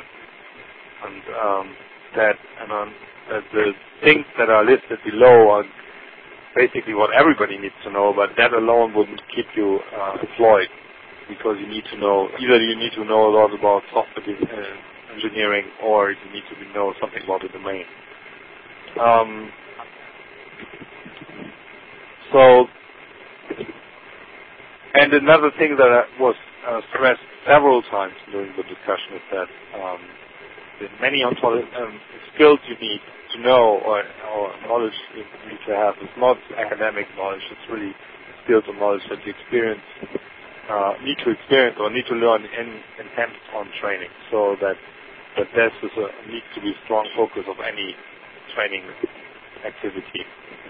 Speaker 1: and um, that and um, that the things that are listed below are basically what everybody needs to know, but that alone wouldn't keep you uh, employed, because you need to know, either you need to know a lot about software uh, engineering, or you need to know something about the domain. Um, so, and another thing that was uh, stressed several times during the discussion is that um, the many ontology um, skills you need to know, or, or knowledge you need to have, is not academic knowledge. It's really skills and knowledge that you experience, uh, need to experience or need to learn in, in hands-on training. So that that this is a, needs to be a strong focus of any training activity.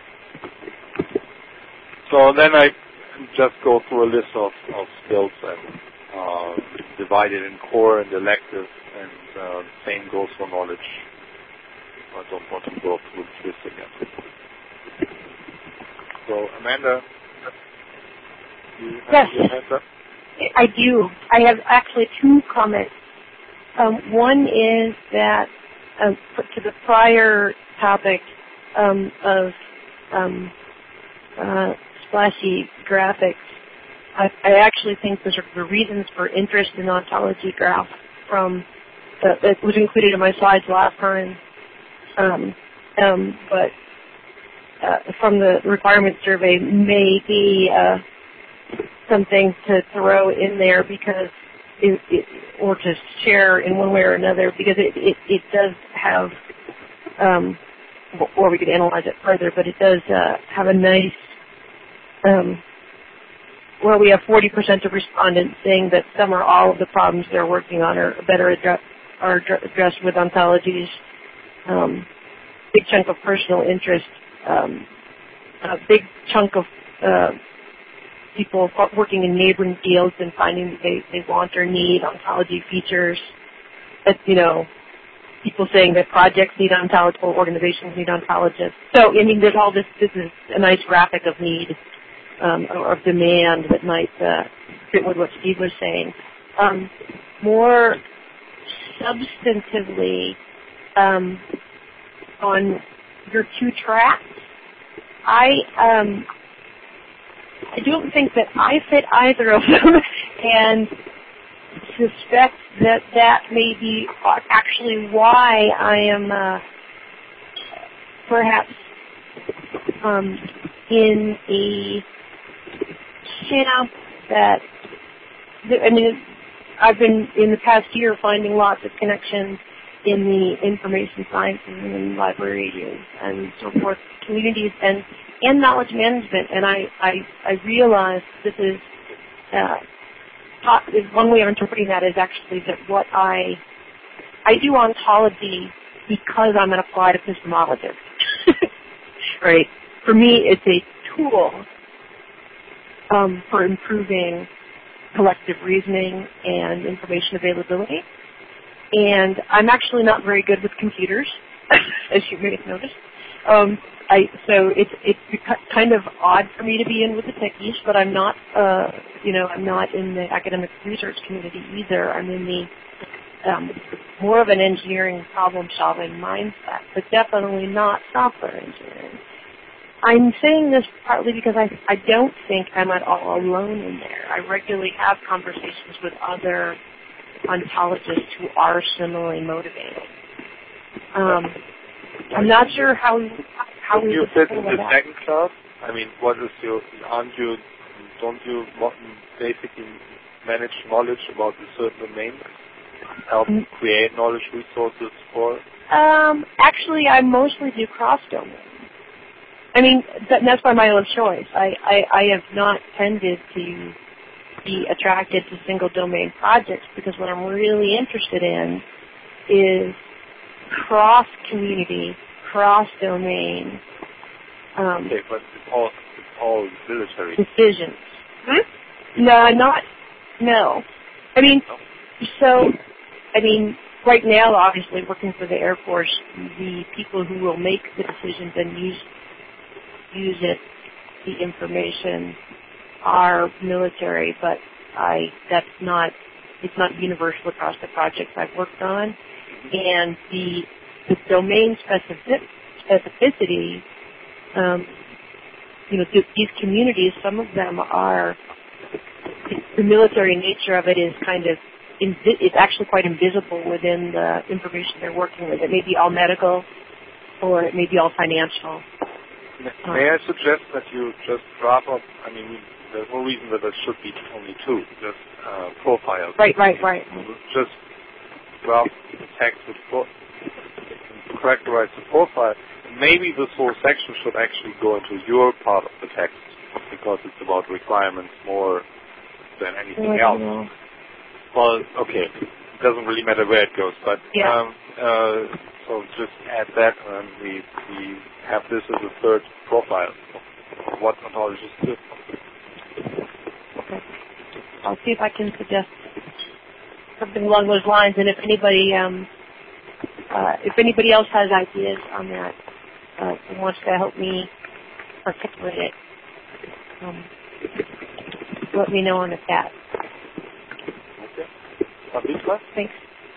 Speaker 1: So then I just go through a list of, of skills and uh, divide it in core and elective, and uh, same goes for knowledge. I don't want to go through this again. So, Amanda, do you have
Speaker 5: yes,
Speaker 1: your hands up?
Speaker 5: I do. I have actually two comments. Um, one is that um, to the prior topic um, of um, uh, splashy graphics, I, I actually think those are the reasons for interest in ontology graph from uh, that was included in my slides last time. Um, um, but uh, from the requirement survey may be uh, something to throw in there, because it, it, or to share in one way or another, because it, it, it does have, um, or we could analyze it further, but it does uh, have a nice, um, well, we have forty percent of respondents saying that some or all of the problems they're working on are better address, are addressed with ontologies. Um, big chunk of personal interest, um, a big chunk of uh, people working in neighboring fields and finding that they, they want or need ontology features. That, you know, people saying that projects need ontologists or organizations need ontologists. So, I mean, there's all this, this is a nice graphic of need um, or of demand that might uh, fit with what Steve was saying. Um, more substantively, um, on your two tracks, I um, I don't think that I fit either of them, and suspect that that may be actually why I am uh, perhaps um, in a camp that, I mean, I've been in the past year finding lots of connections in the information sciences and in libraries and so forth, communities and, and knowledge management. And I, I, I realize this is, uh, taught, is one way of interpreting that is actually that what I, I do ontology because I'm an applied epistemologist. Right? For me, it's a tool um, for improving collective reasoning and information availability. And I'm actually not very good with computers, as you may have noticed. Um, I, so it's it's kind of odd for me to be in with the techies, but I'm not, uh, you know, I'm not in the academic research community either. I'm in the um, more of an engineering problem-solving mindset, but definitely not software engineering. I'm saying this partly because I, I don't think I'm at all alone in there. I regularly have conversations with other ontologists who are similarly motivated. Um, I'm not sure how how
Speaker 1: do
Speaker 5: we
Speaker 1: you
Speaker 5: would
Speaker 1: fit in the
Speaker 5: that.
Speaker 1: second class? I mean, what is your? Aren't you? Don't you basically manage knowledge about a certain domain? Help mm-hmm. create knowledge resources for?
Speaker 5: Um, actually, I mostly do cross-domain. I mean, that, that's by my own choice. I, I, I have not tended to be attracted to single domain projects because what I'm really interested in is cross-community, cross-domain um,
Speaker 1: okay, but it's all, it's all military
Speaker 5: decisions. Hmm? No, not, no. I mean, so, I mean, right now, obviously, working for the Air Force, the people who will make the decisions and use use it, the information, are military, but I that's not it's not universal across the projects I've worked on, and the the domain specific, specificity, um, you know, th- these communities, some of them are the military nature of it is kind of invi- it's actually quite invisible within the information they're working with. It may be all medical, or it may be all financial.
Speaker 1: May I suggest that you just drop up, I mean, there's no reason that there should be only two, just uh, profiles.
Speaker 5: Right, right, right.
Speaker 1: Just drop the text with pro- characterize the profile. Maybe this whole section should actually go into your part of the text because it's about requirements more than anything else.
Speaker 5: Know.
Speaker 1: Well, okay, it doesn't really matter where it goes, but
Speaker 5: yeah.
Speaker 1: um, uh, so just add that and we, we have this as a third profile of what ontologists do.
Speaker 5: Okay. I'll see if I can suggest something along those lines, and if anybody, um, uh, if anybody else has ideas on that, uh, and wants to help me articulate it, um, let me know on the chat.
Speaker 1: Okay. Pavitra?
Speaker 5: Thanks.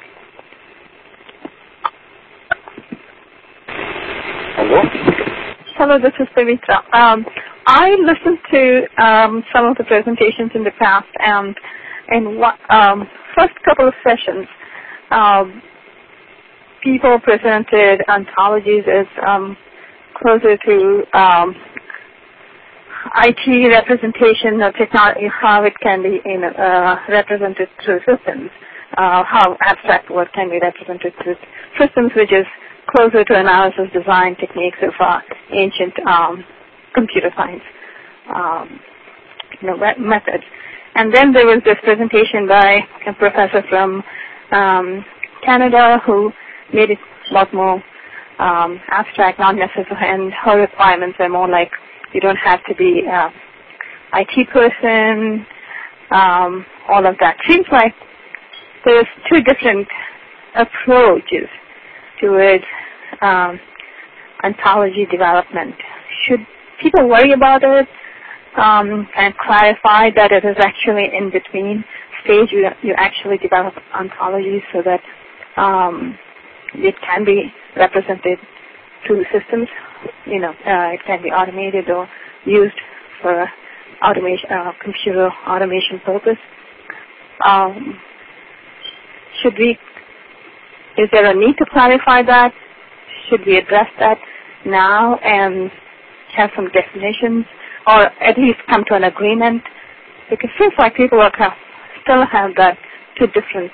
Speaker 1: Hello?
Speaker 7: Hello, this is Pavitra. Um, I listened to um, some of the presentations in the past, and in one, um, first couple of sessions, um, people presented ontologies as um, closer to um, I T representation of technology, how it can be in, uh, represented through systems, uh, how abstract work can be represented through systems, which is closer to analysis design techniques of uh, ancient um, computer science um, you know, methods. And then there was this presentation by a professor from um, Canada who made it a lot more um, abstract, not necessary, and her requirements are more like you don't have to be an I T person, um, all of that. Seems like there's two different approaches towards um, ontology development. Should people worry about it um, and clarify that it is actually in between stage you, you actually develop ontology so that um, it can be represented through systems? You know, uh, it can be automated or used for automation, uh, computer automation purpose. Um, should we? Is there a need to clarify that? Should we address that now and have some definitions, or at least come to an agreement? Because it seems like people are kind of still have that two different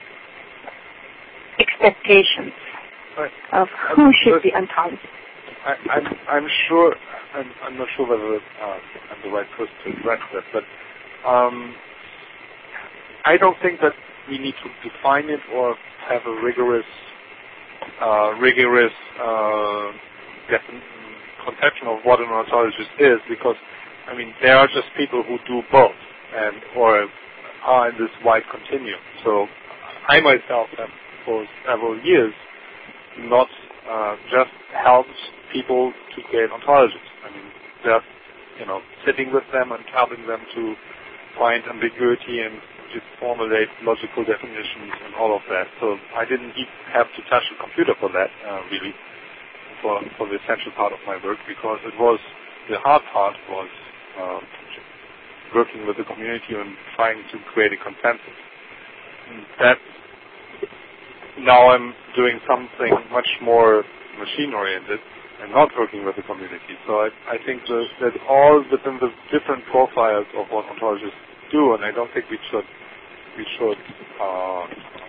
Speaker 7: expectations
Speaker 1: right.
Speaker 7: of who should be ontologist.
Speaker 1: I, I'm, I'm sure, I'm, I'm not sure whether uh, I'm the right person to address that, but um, I don't think that we need to define it or have a rigorous, uh, rigorous uh, defin- conception of what an ontologist is, because, I mean, there are just people who do both, and or are in this wide continuum. So I myself have, for several years, not uh, just helped people to create ontologies. I mean, just, you know, sitting with them and helping them to find ambiguity and just formulate logical definitions and all of that. So I didn't even have to touch the computer for that, uh, really, for for the essential part of my work, because it was, the hard part was uh, working with the community and trying to create a consensus. And that, now I'm doing something much more machine-oriented and not working with the community. So I, I think that, that all within the different profiles of what ontologists do, and I don't think we should we should uh,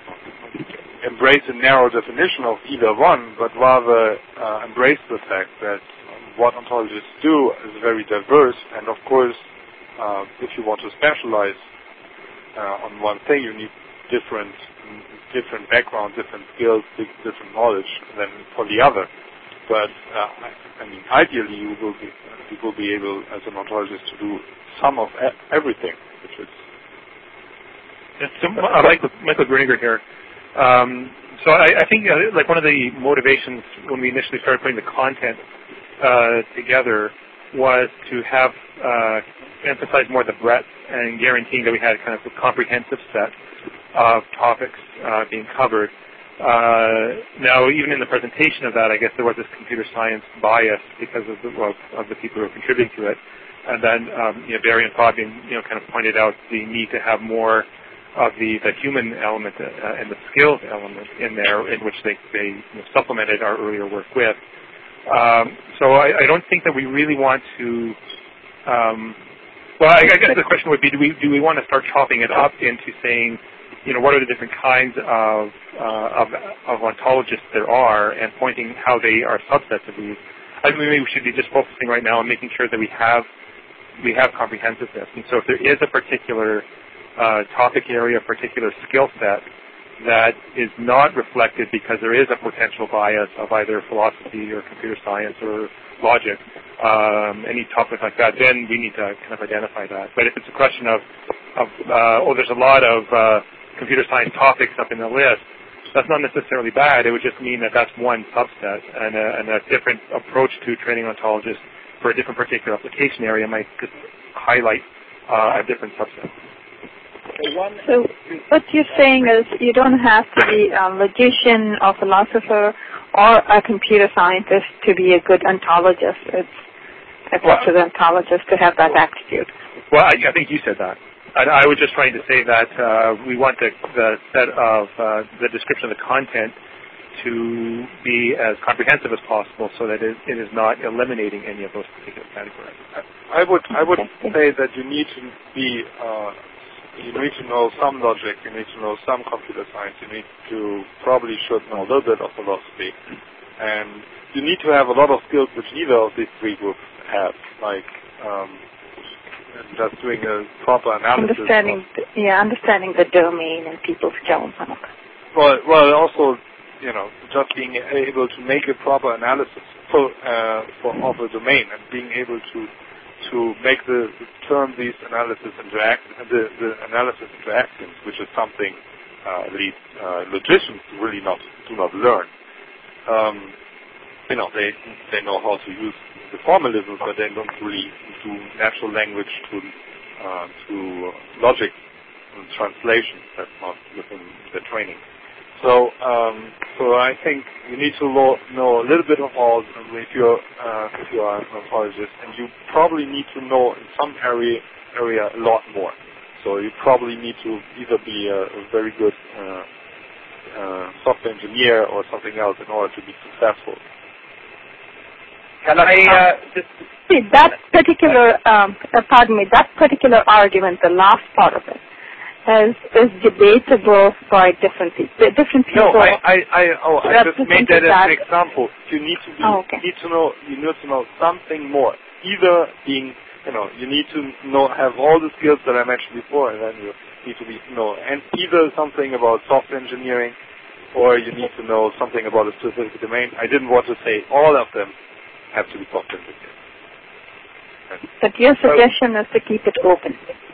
Speaker 1: embrace a narrow definition of either one, but rather uh, embrace the fact that what ontologists do is very diverse, and of course, uh, if you want to specialize uh, on one thing, you need different different background, different skills, different knowledge than for the other. But uh, I, I mean, ideally, you will be you will be able, as an ontologist, to do some of e- everything, which is.
Speaker 6: Yeah, so, uh, Michael, Michael Gruninger here. Um, so I, I think uh, like one of the motivations when we initially started putting the content uh, together was to have uh, emphasize more the breadth and guaranteeing that we had kind of a comprehensive set of topics uh, being covered. Uh, now, even in the presentation of that, I guess there was this computer science bias because of the, well, of the people who were contributing to it. And then, um, you know, Barry and Fabian, you know, kind of pointed out the need to have more of the, the human element uh, and the skills element in there, in which they, they you know, supplemented our earlier work with. Um, so I, I don't think that we really want to. Um, well, I, I guess the question would be: Do we do we want to start chopping it up into saying, you know, what are the different kinds of, uh, of of ontologists there are, and pointing how they are subsets of these? I think maybe we should be just focusing right now on making sure that we have we have comprehensiveness. And so, if there is a particular uh, topic area, a particular skill set that is not reflected because there is a potential bias of either philosophy or computer science or logic, um, any topic like that, then we need to kind of identify that. But if it's a question of, of uh, oh, there's a lot of uh, computer science topics up in the list, that's not necessarily bad. It would just mean that that's one subset, and a, and a different approach to training ontologists for a different particular application area might just highlight uh, a different subset.
Speaker 7: So what you're saying is you don't have to be a logician or philosopher or a computer scientist to be a good ontologist. It's it's
Speaker 6: well,
Speaker 7: up to the ontologist to have that aptitude.
Speaker 6: Well, I, I think you said that. I, I was just trying to say that uh, we want the, the set of uh, the description of the content to be as comprehensive as possible, so that it, it is not eliminating any of those particular categories.
Speaker 1: I would I would say that you need to be. Uh, You need to know some logic, you need to know some computer science, you need to probably should know a little bit of philosophy. And you need to have a lot of skills which neither of these three groups have, like um, just doing a proper analysis.
Speaker 7: Understanding,
Speaker 1: of,
Speaker 7: the, yeah, understanding the domain and people's skills.
Speaker 1: Well, well, also, you know, just being able to make a proper analysis for, uh, for of a domain and being able to to make the turn these analysis into act, the, the analysis into actions, which is something uh, at least uh, logicians really not do not learn. um, you know, they they know how to use the formalisms, but they don't really do natural language to uh, to logic and translation. That's not within the training. So, um, so I think you need to lo- know a little bit of all if you're uh, if you are an ontologist, and you probably need to know in some area area a lot more. So you probably need to either be a, a very good uh, uh, software engineer or something else in order to be successful.
Speaker 3: Can I uh, just
Speaker 7: see that particular? Um, uh, pardon me. That particular argument, the last part of it, is is debatable by different people. Different people.
Speaker 1: No, I, I, I, oh, I just made that as
Speaker 7: that.
Speaker 1: an example. You need to be,
Speaker 7: oh, okay.
Speaker 1: need to know, you need to know something more. Either being, you know, you need to know, have all the skills that I mentioned before, and then you need to be, you know, and either something about software engineering, or you need to know something about a specific domain. I didn't want to say all of them have to be software engineering.
Speaker 7: But your suggestion is to keep it open.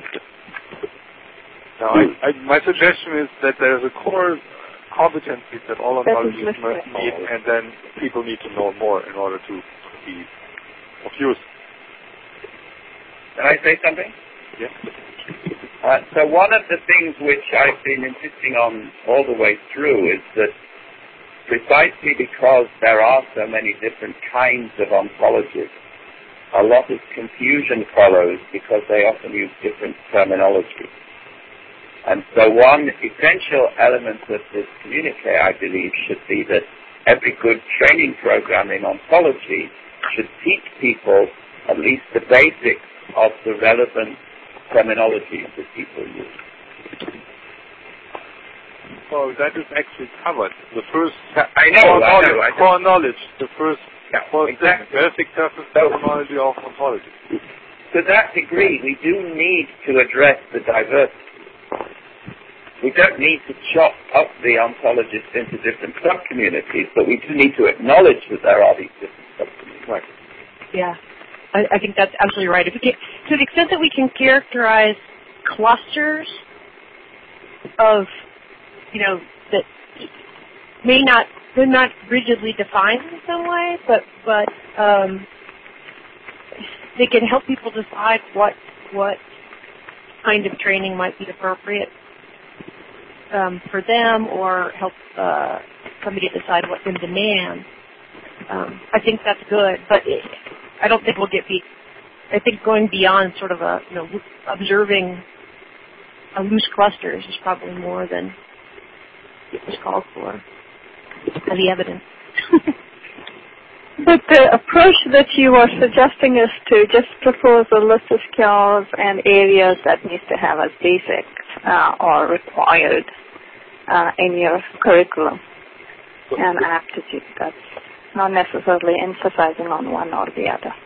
Speaker 1: Now, I, I, my suggestion is that there's a core competency that all ontologists need, and then people need to know more in order to be of use.
Speaker 3: Can I say something?
Speaker 1: Yes.
Speaker 3: Uh, so one of the things which I've been insisting on all the way through is that precisely because there are so many different kinds of ontologists, a lot of confusion follows because they often use different terminology. And so one essential element of this communique, I believe, should be that every good training program in ontology should teach people at least the basics of the relevant terminology that people use.
Speaker 1: So that is actually covered. The first
Speaker 3: I know,
Speaker 1: core,
Speaker 3: I
Speaker 1: knowledge,
Speaker 3: know, I know.
Speaker 1: core knowledge, the first
Speaker 3: Yeah,
Speaker 1: core
Speaker 3: exactly.
Speaker 1: basic terminology of ontology.
Speaker 3: To that degree, we do need to address the diversity. We don't need to chop up the ontologists into different subcommunities, but we do need to acknowledge that there are these different subcommunities.
Speaker 1: Right.
Speaker 5: Yeah, I, I think that's absolutely right. If we can, to the extent that we can characterize clusters of, you know, that may not, they're not rigidly defined in some way, but but um, they can help people decide what what kind of training might be appropriate um, for them, or help uh, somebody decide what them demands. Um, I think that's good, but it, I don't think we'll get beat. I think going beyond sort of a, you know, observing a loose clusters is probably more than it was called for, and the evidence.
Speaker 7: But the approach that you are suggesting is to just propose a list of skills and areas that needs to have as basic uh, or required uh, in your curriculum and aptitude. That's not necessarily emphasizing on one or the other.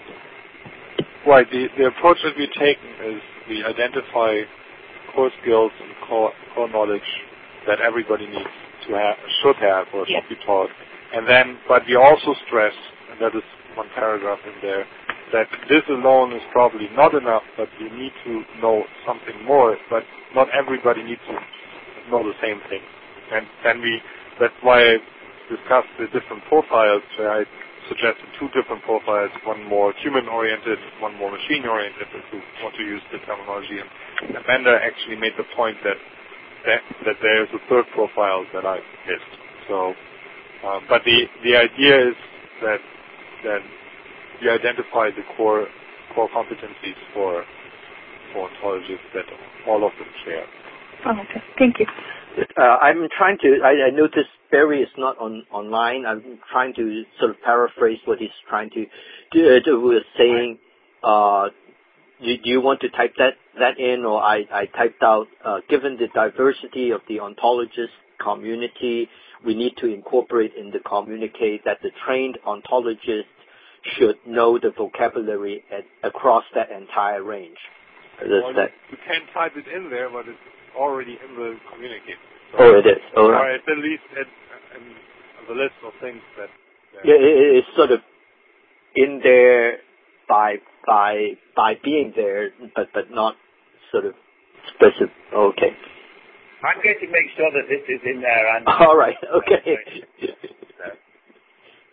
Speaker 1: Right. The, the approach that we've taken is we identify core skills and core, core knowledge that everybody needs to have, should have, or should
Speaker 5: Yeah.
Speaker 1: be taught. And then, but we also stress, and that is one paragraph in there, that this alone is probably not enough, but you need to know something more, but not everybody needs to know the same thing. And then we, that's why I discussed the different profiles, where I suggested two different profiles, one more human-oriented, one more machine-oriented, if you want to use the terminology. And Amanda actually made the point that, that, that there is a third profile that I missed. So, um, but the, the idea is that that you identify the core core competencies for for ontologists that all of them share.
Speaker 7: Oh, okay. Thank you.
Speaker 2: Uh, I'm trying to, I, I noticed Barry is not on online. I'm trying to sort of paraphrase what he's trying to do. do was saying, uh, do, do you want to type that, that in, or I, I typed out, uh, given the diversity of the ontologist community, we need to incorporate in the communique that the trained ontologist should know the vocabulary at, across that entire range.
Speaker 1: Well,
Speaker 2: that,
Speaker 1: you, you can type it in there, but it's already in the communique. So
Speaker 2: oh, it is. All right.
Speaker 1: Or it's at least at, in the list of things that. that
Speaker 2: yeah, it, it's sort of in there by by by being there, but but not sort of specific. Okay.
Speaker 3: I'm going to make sure that this is in there. And
Speaker 2: all right. Okay.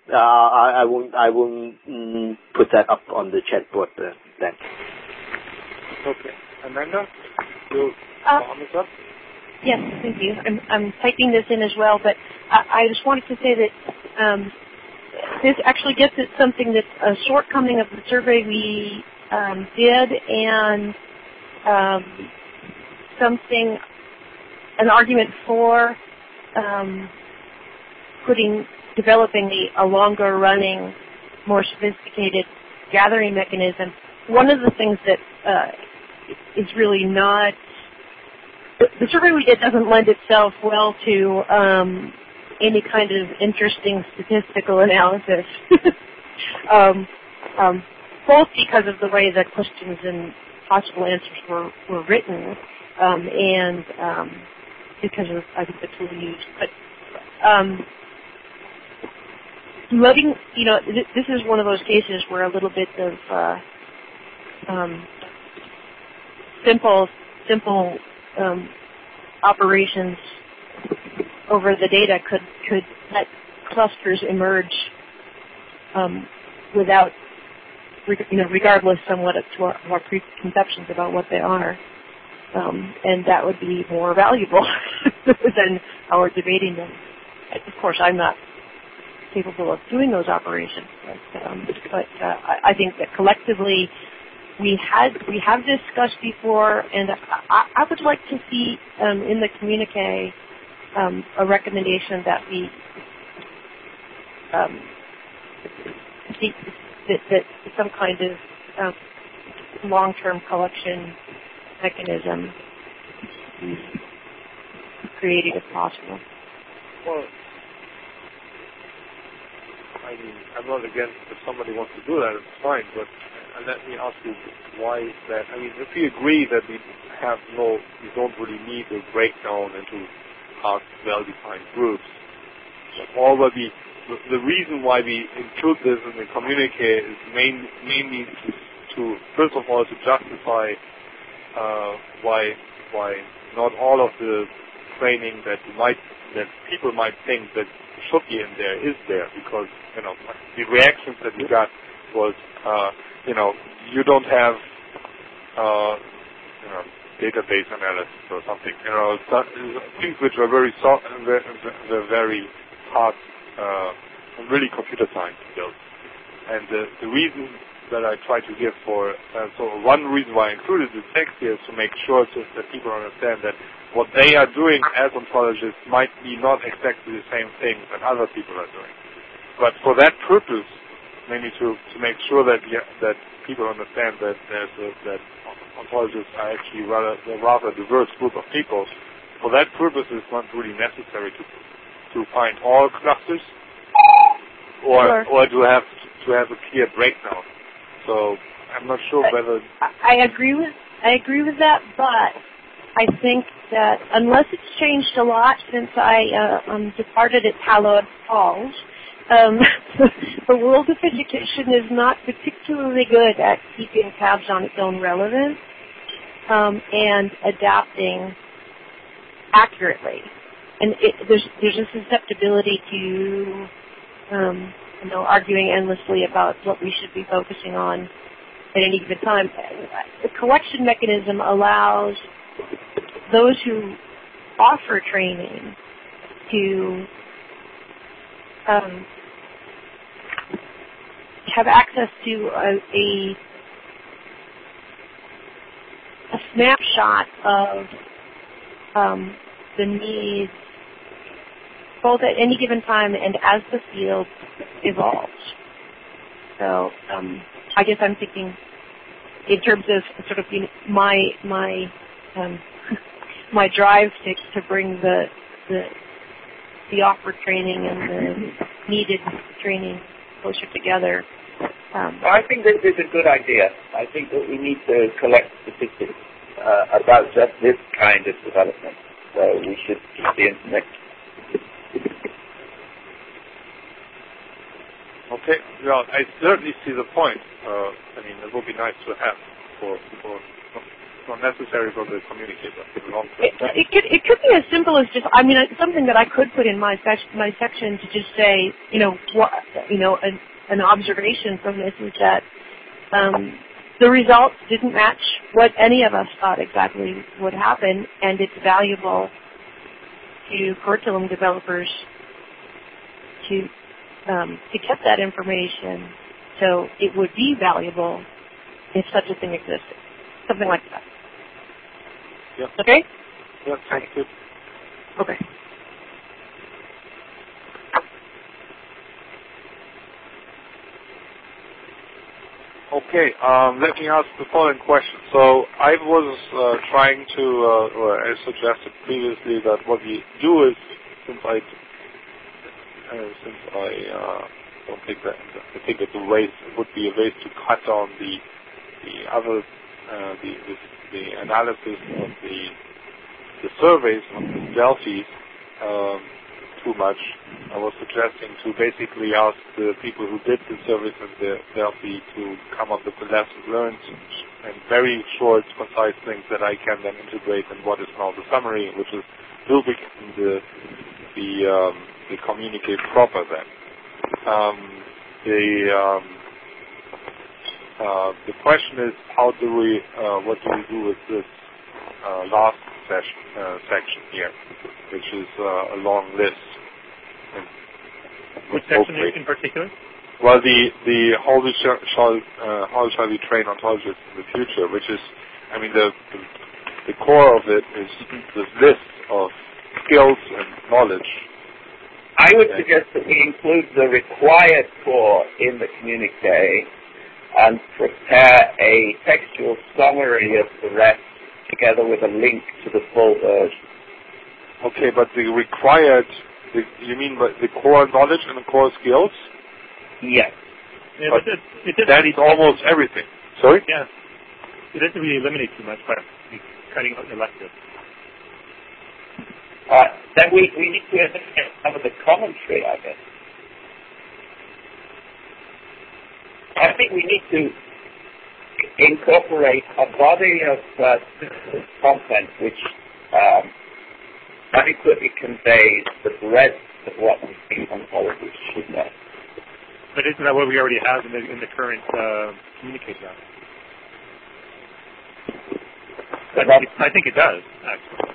Speaker 2: uh, I, I won't. I won't mm, put that up on the chat board uh, then.
Speaker 1: Okay, Amanda, your
Speaker 5: Uh,
Speaker 1: comments up?
Speaker 5: Yes, thank you. I'm, I'm typing this in as well, but I, I just wanted to say that um, this actually gets at something that's a shortcoming of the survey we um, did, and um, something, an argument for um, putting, developing a, a longer running, more sophisticated gathering mechanism. One of the things that uh, is really not, the, the survey we did doesn't lend itself well to um, any kind of interesting statistical analysis, um, um, both because of the way the questions and possible answers were, were written, um, and um, because of, I think, the tool used. But um, letting, you know, th- this is one of those cases where a little bit of uh, um, simple, simple um, operations over the data could could let clusters emerge um, without, you know, regardless somewhat of our, our preconceptions about what they are, um, and that would be more valuable than our debating them. Of course, I'm not capable of doing those operations, but, um, but uh, I, I think that collectively we had we have discussed before, and I, I would like to see um, in the communique um, a recommendation that we um, see that, that some kind of um, long-term collection mechanism be created if possible.
Speaker 1: Well, I mean, I'm not against if somebody wants to do that, it's fine, but uh, let me ask you, why is that? I mean, if we agree that we have no, we don't really need a breakdown into hard, well-defined groups, all what we, the, the reason why we include this in the communique is main, mainly to, to, first of all, to justify uh, why why not all of the training that you might, that people might think that should be in there is there, because, you know, the reactions that we got was, uh, you know, you don't have, uh, you know, database analysis or something, you know, things which were very soft, were very hard, uh, really computer science skills. And the, the reason that I try to give for, uh, so one reason why I included the text here is to make sure to, that people understand that what they are doing as ontologists might be not exactly the same thing that other people are doing. But for that purpose, mainly to, to make sure that yeah, that people understand that there's a, that ontologists are actually rather a rather diverse group of people. For that purpose, it's not really necessary to to find all clusters, or sure. or to have to have a clear breakdown. So I'm not sure whether
Speaker 5: I, I agree with I agree with that, but I think that unless it's changed a lot since I uh, um, departed at hallowed halls, um, the world of education is not particularly good at keeping tabs on its own relevance um, and adapting accurately. And it, there's there's a susceptibility to um, you know arguing endlessly about what we should be focusing on at any given time. The collection mechanism allows those who offer training to um, have access to a, a, a snapshot of um, the needs both at any given time and as the field evolves. So um, I guess I'm thinking in terms of sort of you know, my my um, my drive to, to bring the, the the offered training and the needed training closer together. Um,
Speaker 3: I think this is a good idea. I think that we need to collect statistics uh, about just this kind of development. So we should keep the internet.
Speaker 1: Okay, well, I certainly see the point. Uh, I mean, it would be nice to have for, for not necessary for the communicator.
Speaker 5: It, it could it could be as simple as just I mean something that I could put in my sec- my section to just say you know what you know an, an observation from this is that um, the results didn't match what any of us thought exactly would happen, and it's valuable to curriculum developers to um, to get that information. So it would be valuable if such a thing existed. Something like that.
Speaker 1: Yep.
Speaker 5: Okay?
Speaker 1: Yep, sounds good.
Speaker 5: Okay.
Speaker 1: Okay, um, let me ask the following question. So I was uh, trying to, uh, or I suggested previously that what we do is, since I, uh, since I uh, don't think that, I think that the ways would be a way to cut down the the other, uh, the, the the analysis of the the surveys on the Delphi um, too much. I was suggesting to basically ask the people who did the surveys in the Delphi to come up with the lessons learned and very short, concise things that I can then integrate in what is now the summary, which is will become the the um, the communicate proper then. Um, the um, uh, the question is how do we uh, what do we do with this uh, last session, uh, section here, which is uh, a long list.
Speaker 6: Which section in particular?
Speaker 1: Well, the the how we shall, shall uh, how shall we train ontologists in the future, which is, I mean, the the, the core of it is this list of skills and knowledge.
Speaker 3: I would suggest that we include the required core in the communique and prepare a textual summary of the rest together with a link to the full version.
Speaker 1: Okay, but the required, the, you mean but the core knowledge and the core skills?
Speaker 3: Yes.
Speaker 6: Yeah,
Speaker 1: but
Speaker 6: but it, it doesn't
Speaker 1: that
Speaker 6: really,
Speaker 1: is almost everything. Sorry?
Speaker 6: Yeah. It doesn't really eliminate too much by cutting out elective.
Speaker 3: Uh, then we, we need to eliminate some of the commentary, I guess. I think we need to incorporate a body of uh, content which um, adequately conveys the breadth of what we think ontologists should know.
Speaker 6: But isn't that what we already have in the in the current uh, communication? I think, it, I think it does, actually.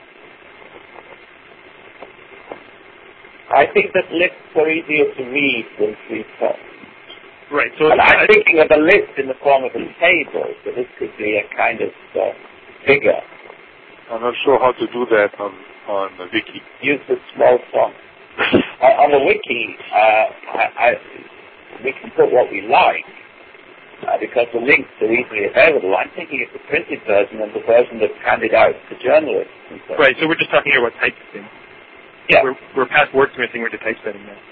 Speaker 3: I think that lists are easier to read than free text.
Speaker 6: Right. So
Speaker 3: and I'm thinking of a list in the form of a table, so this could be a kind of uh, figure.
Speaker 1: I'm not sure how to do that on on the wiki.
Speaker 3: Use the small font. uh, on the wiki, uh, I, I, we can put what we like uh, because the links are easily available. I'm thinking of the printed version and the version that's handed out to journalists. So.
Speaker 6: Right. So we're just talking here about typesetting.
Speaker 3: Yeah.
Speaker 6: We're, we're past wordsmithing. We're to typesetting now.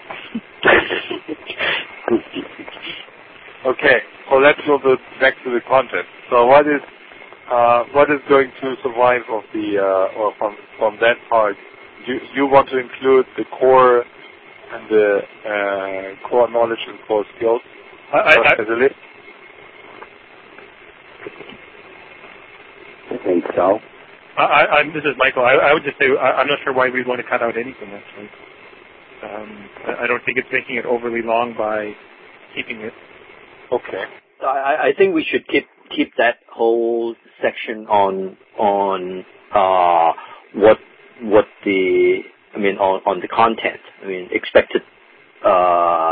Speaker 1: Okay, well let's go to, back to the content. So what is uh, what is going to survive of the uh, or from from that part? Do you want to include the core and the uh, core knowledge and core skills
Speaker 6: I, I,
Speaker 1: as a list?
Speaker 4: I think so.
Speaker 6: I, I, this is Michael. I, I would just say I, I'm not sure why we'd want to cut out anything actually. Um, I, I don't think it's making it overly long by keeping it.
Speaker 1: Okay.
Speaker 2: I, I think we should keep keep that whole section on on uh, what what the I mean on, on the content. I mean expected uh,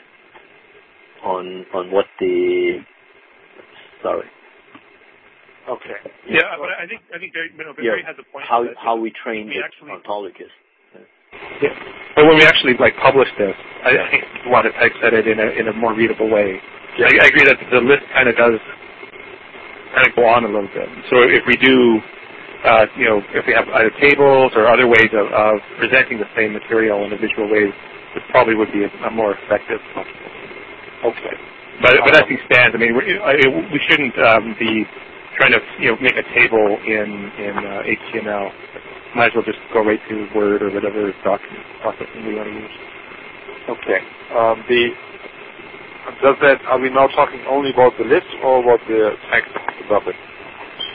Speaker 2: on on what the sorry.
Speaker 1: Okay.
Speaker 6: Yeah, but I think I think Barry, you know, Barry
Speaker 2: yeah,
Speaker 6: has a point.
Speaker 2: How
Speaker 6: that
Speaker 2: how we train
Speaker 6: we
Speaker 2: the
Speaker 6: actually,
Speaker 2: ontologists.
Speaker 6: Yeah. But when we actually like publish this, I, I think we want to typeset it in a in a more readable way. Yeah. I, I agree that the list kind of does kind of go on a little bit. So if we do, uh, you know, if we have either tables or other ways of, of presenting the same material in a visual way, this probably would be a, a more effective.
Speaker 1: Okay.
Speaker 6: But but as things stand, I mean, we, I, we shouldn't um, be trying to you know make a table in in uh, H T M L. Might as well just go right to Word or whatever document processing we want to use.
Speaker 1: Okay. Um, the does that are we now talking only about the list or about the text above it?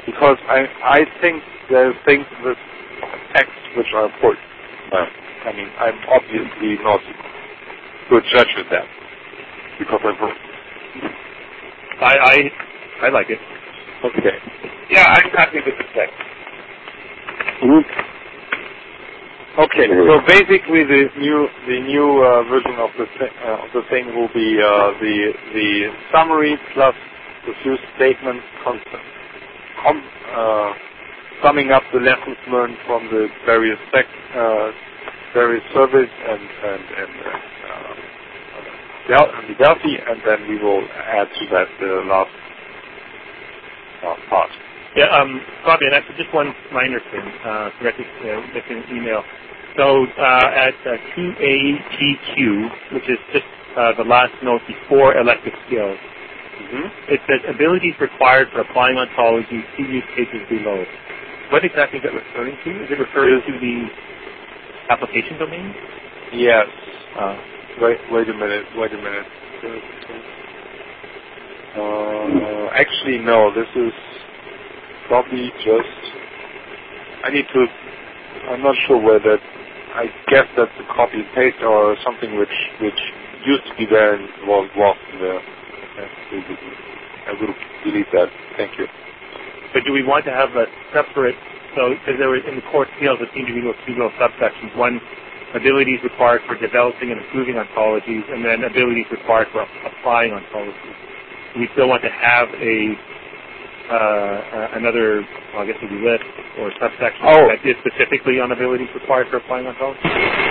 Speaker 1: because I I think there are things in this text which are important. Uh, I mean, I'm obviously not good judge at that because I'm wrong.
Speaker 6: I, I I like it.
Speaker 1: Okay.
Speaker 3: Yeah, I'm happy with the text.
Speaker 1: Mm-hmm. Okay, so basically the new the new uh, version of the th- uh, of the thing will be uh, the the summary plus the few statements con- com- uh, summing up the lessons learned from the various sec- uh, various surveys and and and uh, Del- the Delphi, and then we will add to that the last uh, part.
Speaker 6: Yeah, um, Fabian, that's just one minor thing. Uh, forgot to uh, get an email. So uh, at uh, two A G Q, which is just uh, the last note before elective skills,
Speaker 1: Mm-hmm.
Speaker 6: it says abilities required for applying ontology, see use cases below. What exactly is that referring to? Is it referring to the application domain?
Speaker 1: Yes.
Speaker 6: Uh,
Speaker 1: Wait, wait a minute. Wait a minute. Uh, actually, no. This is probably just. I need to. I'm not sure whether. I guess that's a copy and paste or something which which used to be there and was lost in the. I will delete that. Thank you.
Speaker 6: but do we want to have a separate? So, because there was in the core skills, there seem to be two little subsections. One, abilities required for developing and improving ontologies, and then abilities required for applying ontologies. Do we still want to have a uh, uh, another, well, I guess it would be list or subsection
Speaker 1: oh.
Speaker 6: that is specifically on abilities required for applying ontologies?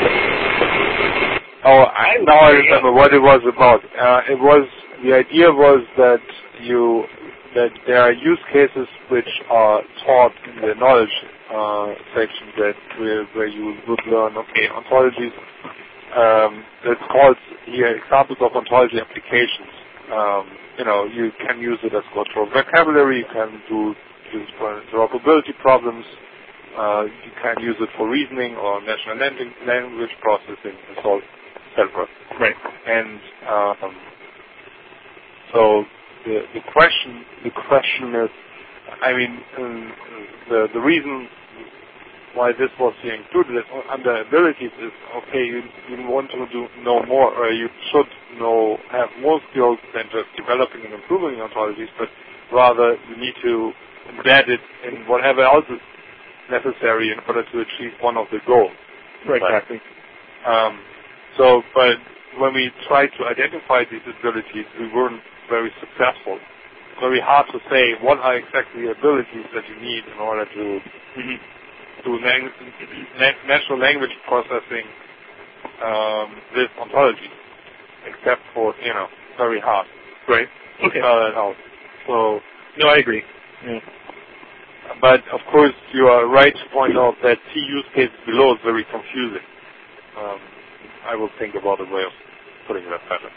Speaker 1: Oh, I, now I remember what it was about. Uh, it was the idea was that you that there are use cases which are taught in the knowledge uh, section that where, where you would learn, okay, ontologies. Um, it's called here examples of ontology applications. Um, you know, you can use it as control vocabulary. You can do use it for interoperability problems. Uh, you can use it for reasoning or natural language processing and so on.
Speaker 6: Right.
Speaker 1: And um, so the the question the question is, I mean, um, the the reason why this was here included under abilities is okay. You you want to do know more, or you should know have more skills than just developing and improving ontologies, but rather you need to embed it in whatever else is necessary in order to achieve one of the goals.
Speaker 6: Right. Exactly.
Speaker 1: Um, So, but when we tried to identify these abilities, we weren't very successful. It's very hard to say what are exactly the abilities that you need in order to mm-hmm. do lang- natural language processing um, with ontology, except for, you know, very hard.
Speaker 6: Right. Okay.
Speaker 1: Uh, out. So,
Speaker 6: no, I agree. Yeah.
Speaker 1: But, of course, you are right to point out that T use cases below is very confusing. Um, I will think about a way of putting that better.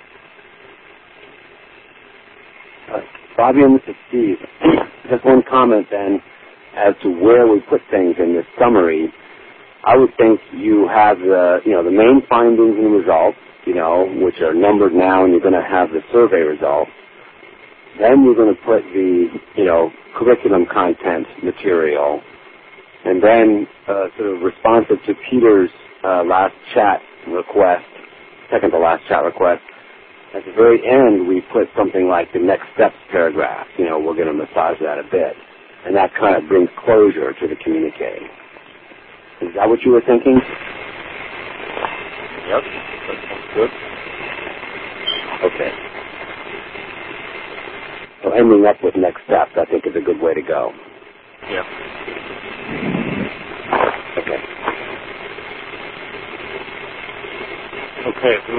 Speaker 4: Uh, Fabian, this is Steve. Just one comment then as to where we put things in this summary. I would think you have the, you know, the main findings and results, you know, which are numbered now, and you're going to have the survey results. Then you're going to put the, you know, curriculum content material, and then uh, sort of responsive to Peter's uh, last chat request, second to last chat request, at the very end we put something like the next steps paragraph. You know, we're going to massage that a bit. And that kind of brings closure to the communique. Is that what you were thinking?
Speaker 1: Yep, that sounds good.
Speaker 4: Okay. So ending up with next steps, I think, is a good way to go.
Speaker 1: Yeah.
Speaker 4: Okay.
Speaker 1: Okay. So,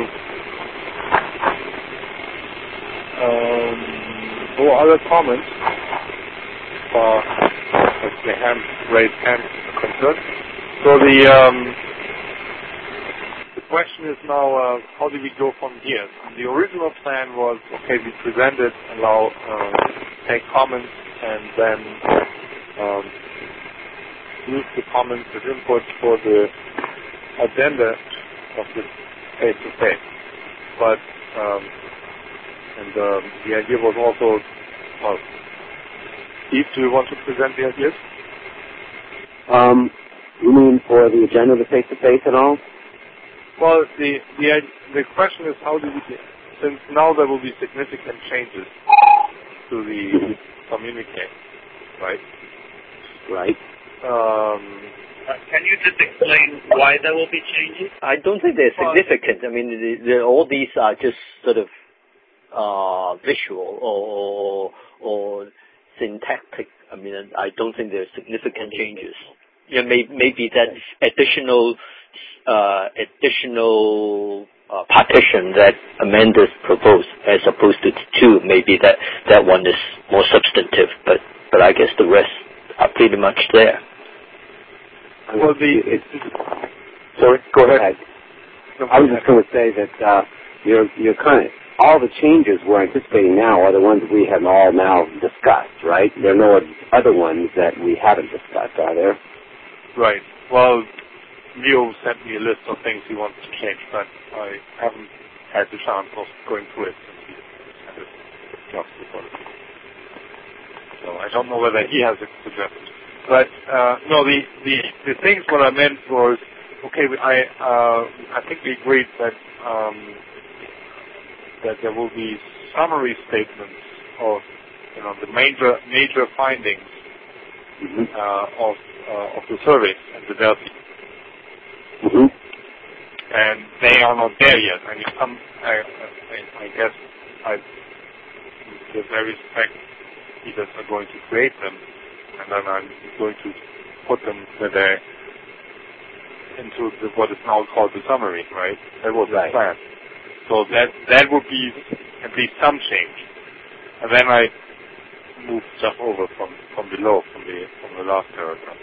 Speaker 1: um, no other comments? Uh, as the hand, raised hand concerned. So the um, the question is now, uh, how do we go from here? The original plan was, okay, we present it, allow, uh, take comments, and then um, use the comments as input for the agenda of this face-to-face. But um, and um, the idea was also, well, Steve, do you want to present the ideas?
Speaker 4: Um, you mean for the agenda of the face-to-face and all?
Speaker 1: Well, the the the question is how do we, since now there will be significant changes to the communique, right?
Speaker 4: Right.
Speaker 1: Um,
Speaker 2: uh, can you just explain why there will be changes? I don't think they're significant. I mean, the, the, all these are just sort of uh, visual or or syntactic. I mean, I don't think there are significant changes. Yeah, may, maybe that additional uh, additional uh, partition that Amanda's proposed, as opposed to two, maybe that that one is more substantive. But but I guess the rest are pretty much there.
Speaker 1: Well, the it's, sorry, go ahead.
Speaker 4: I was just going to say that uh, you're you're kind of all the changes we're anticipating now are the ones we have all now discussed, right? There are no other ones that we haven't discussed, are there?
Speaker 1: Right. Well, Leo sent me a list of things he wants to change, but I haven't had the chance of going through it since he had it just before. So I don't know whether he has it suggested. But uh, no, the, the the things what I meant was okay. I uh, I think we agreed that um, that there will be summary statements of you know the major major findings
Speaker 4: mm-hmm.
Speaker 1: uh, of uh, of the survey and the Delphi.
Speaker 4: Mm-hmm.
Speaker 1: And they are not there yet. I mean, some I, I, I guess I with every respect, leaders are going to create them. And then I'm going to put them there into the, what is now called the summary, right? That was
Speaker 4: right.
Speaker 1: the plan. So that that would be at least some change. And then I move stuff over from, from below, from the from the last paragraph.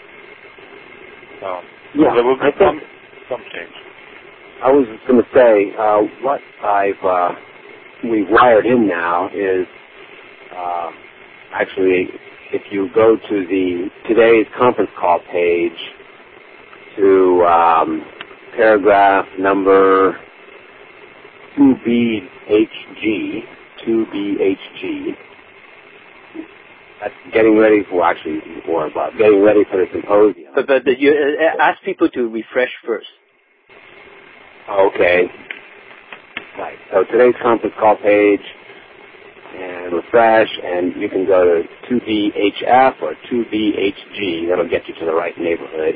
Speaker 1: Um,
Speaker 4: yeah,
Speaker 1: so there will be
Speaker 4: I
Speaker 1: some
Speaker 4: think,
Speaker 1: some change.
Speaker 4: I was just going to say uh, what I've uh, we've wired in now is uh, actually. If you go to the today's conference call page to um, paragraph number two B H G, two B H G, that's getting ready for, actually, more about getting ready for the symposium.
Speaker 2: But, but you uh, ask people to refresh first.
Speaker 4: Okay. Right. So today's conference call page, and refresh, and you can go to two B H F or two B H G. That'll get you to the right neighborhood.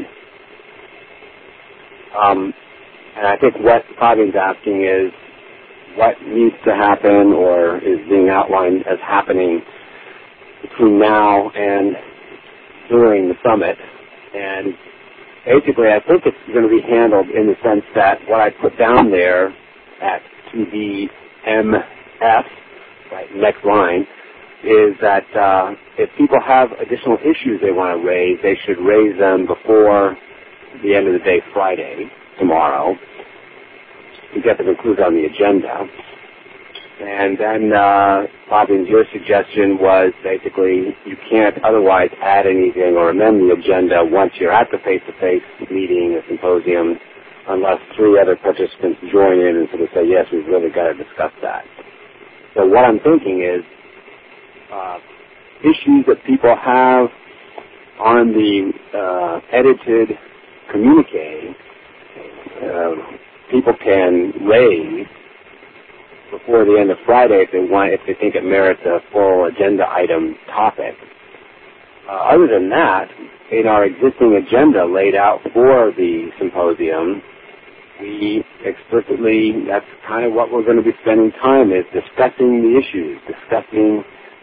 Speaker 4: Um, and I think what Fabian's asking is what needs to happen or is being outlined as happening between now and during the summit. And basically, I think it's going to be handled in the sense that what I put down there at two B M F, right, next line, is that uh, if people have additional issues they want to raise, they should raise them before the end of the day Friday, tomorrow, to get them included on the agenda. And then, uh, Fabian, your suggestion was basically you can't otherwise add anything or amend the agenda once you're at the face-to-face meeting, a symposium, unless three other participants join in and sort of say, yes, we've really got to discuss that. So what I'm thinking is uh, issues that people have on the uh, edited communique, uh, people can raise before the end of Friday if they want, if they think it merits a full agenda item topic. Uh, other than that, in our existing agenda laid out for the symposium, we explicitly, that's kind of what we're going to be spending time is discussing the issues, discussing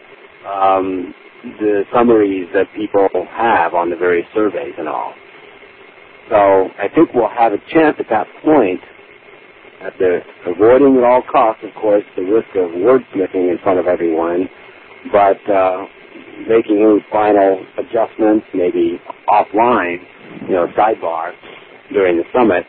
Speaker 4: um, the summaries that people have on the various surveys and all. So I think we'll have a chance at that point, at the avoiding at all costs, of course, the risk of wordsmithing in front of everyone, but uh, making any final adjustments, maybe offline, you know, sidebar during the summit,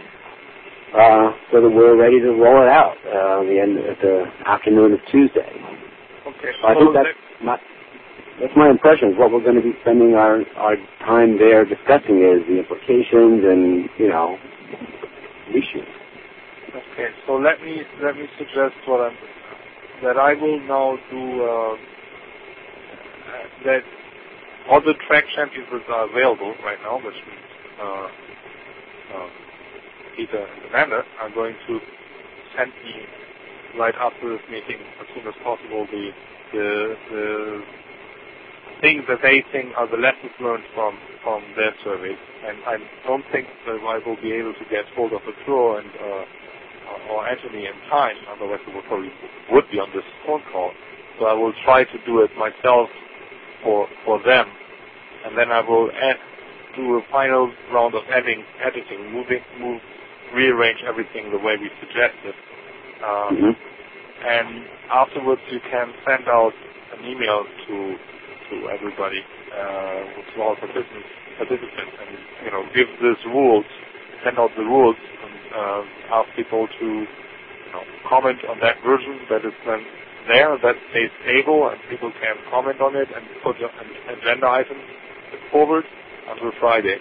Speaker 4: Uh, so that we're ready to roll it out uh, the end at the afternoon of Tuesday.
Speaker 1: Okay.
Speaker 4: So I think that's my, that's my impression. What we're going to be spending our, our time there discussing is the implications and, you know, issues.
Speaker 1: Okay. So let me let me suggest what I'm that I will now do uh, that all the track championships are available right now, which means uh, uh, Peter and Amanda are going to send me right after this meeting as soon as possible the the, the things that they think are the lessons learned from, from their survey. And I don't think that I will be able to get hold of Arturo and uh, or Anthony in time, otherwise we would probably would be on this phone call. So I will try to do it myself for for them, and then I will add, do a final round of editing, editing, moving, move, rearrange everything the way we suggested. Um,
Speaker 4: mm-hmm.
Speaker 1: And afterwards, you can send out an email to to everybody, uh, to all participants, participants, and you know, give these rules, send out the rules, and uh, ask people to you know comment on that version that is then there, that stays stable, and people can comment on it and put an agenda items forward until Friday.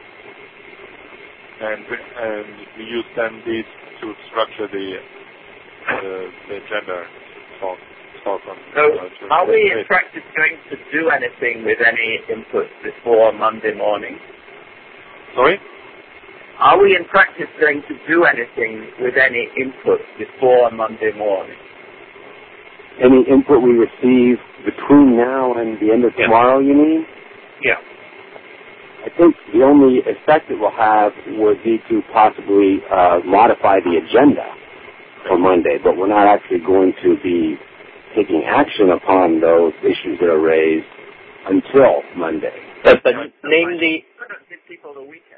Speaker 1: And and we use then these to structure the the, the agenda talk. talk on,
Speaker 3: so,
Speaker 1: uh,
Speaker 3: are we in practice going to do anything with any input before Monday morning?
Speaker 1: Sorry?
Speaker 3: Are we in practice going to do anything with any input before Monday morning?
Speaker 4: Any input we receive between now and the end of
Speaker 3: Yeah.
Speaker 4: tomorrow, you mean?
Speaker 3: Yeah.
Speaker 4: I think the only effect it will have would be to possibly uh, modify the agenda for Monday, but we're not actually going to be taking action upon those issues that are raised until Monday.
Speaker 2: But, but namely,
Speaker 3: give people the weekend.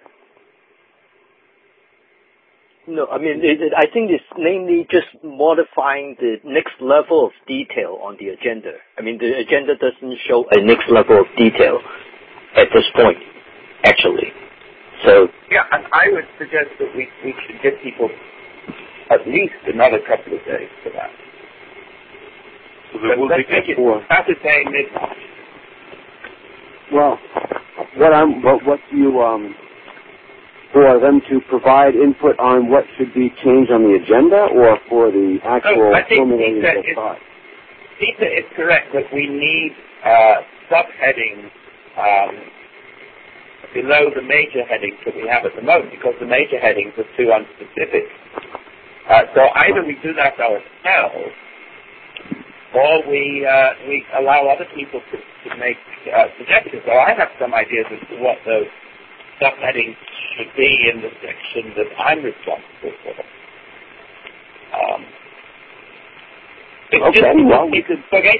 Speaker 2: no, I mean, it, it, I think it's namely just modifying the next level of detail on the agenda. I mean, the agenda doesn't show a next level of detail at this point, actually. So
Speaker 3: Yeah, and I would suggest that we, we should give people at least another couple of days for that.
Speaker 1: So there will
Speaker 3: Let's
Speaker 1: be
Speaker 3: make it
Speaker 1: four.
Speaker 3: Saturday midnight.
Speaker 4: Well, what I'm, what, what do you, um, for them to provide input on what should be changed on the agenda, or for the actual
Speaker 3: Oh, I think
Speaker 4: formulating
Speaker 3: Peter
Speaker 4: of
Speaker 3: is,
Speaker 4: thought?
Speaker 3: Peter is correct that we need uh, subheadings um, below the major headings that we have at the moment, because the major headings are too unspecific. Uh, so either we do that ourselves, or we uh, we allow other people to, to make uh, suggestions. So I have some ideas as to what those subheadings should be in the section that I'm responsible for. Um, it's
Speaker 4: Okay,
Speaker 3: just
Speaker 4: well,
Speaker 3: you could okay.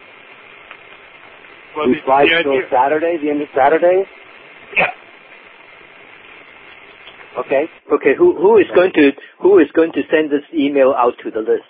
Speaker 1: Well,
Speaker 4: we
Speaker 1: the,
Speaker 4: slide
Speaker 1: the
Speaker 4: till
Speaker 1: idea,
Speaker 4: Saturday, the end of Saturday?
Speaker 3: Yeah.
Speaker 4: Okay.
Speaker 2: okay, who who is going to who is going to send this email out to the list?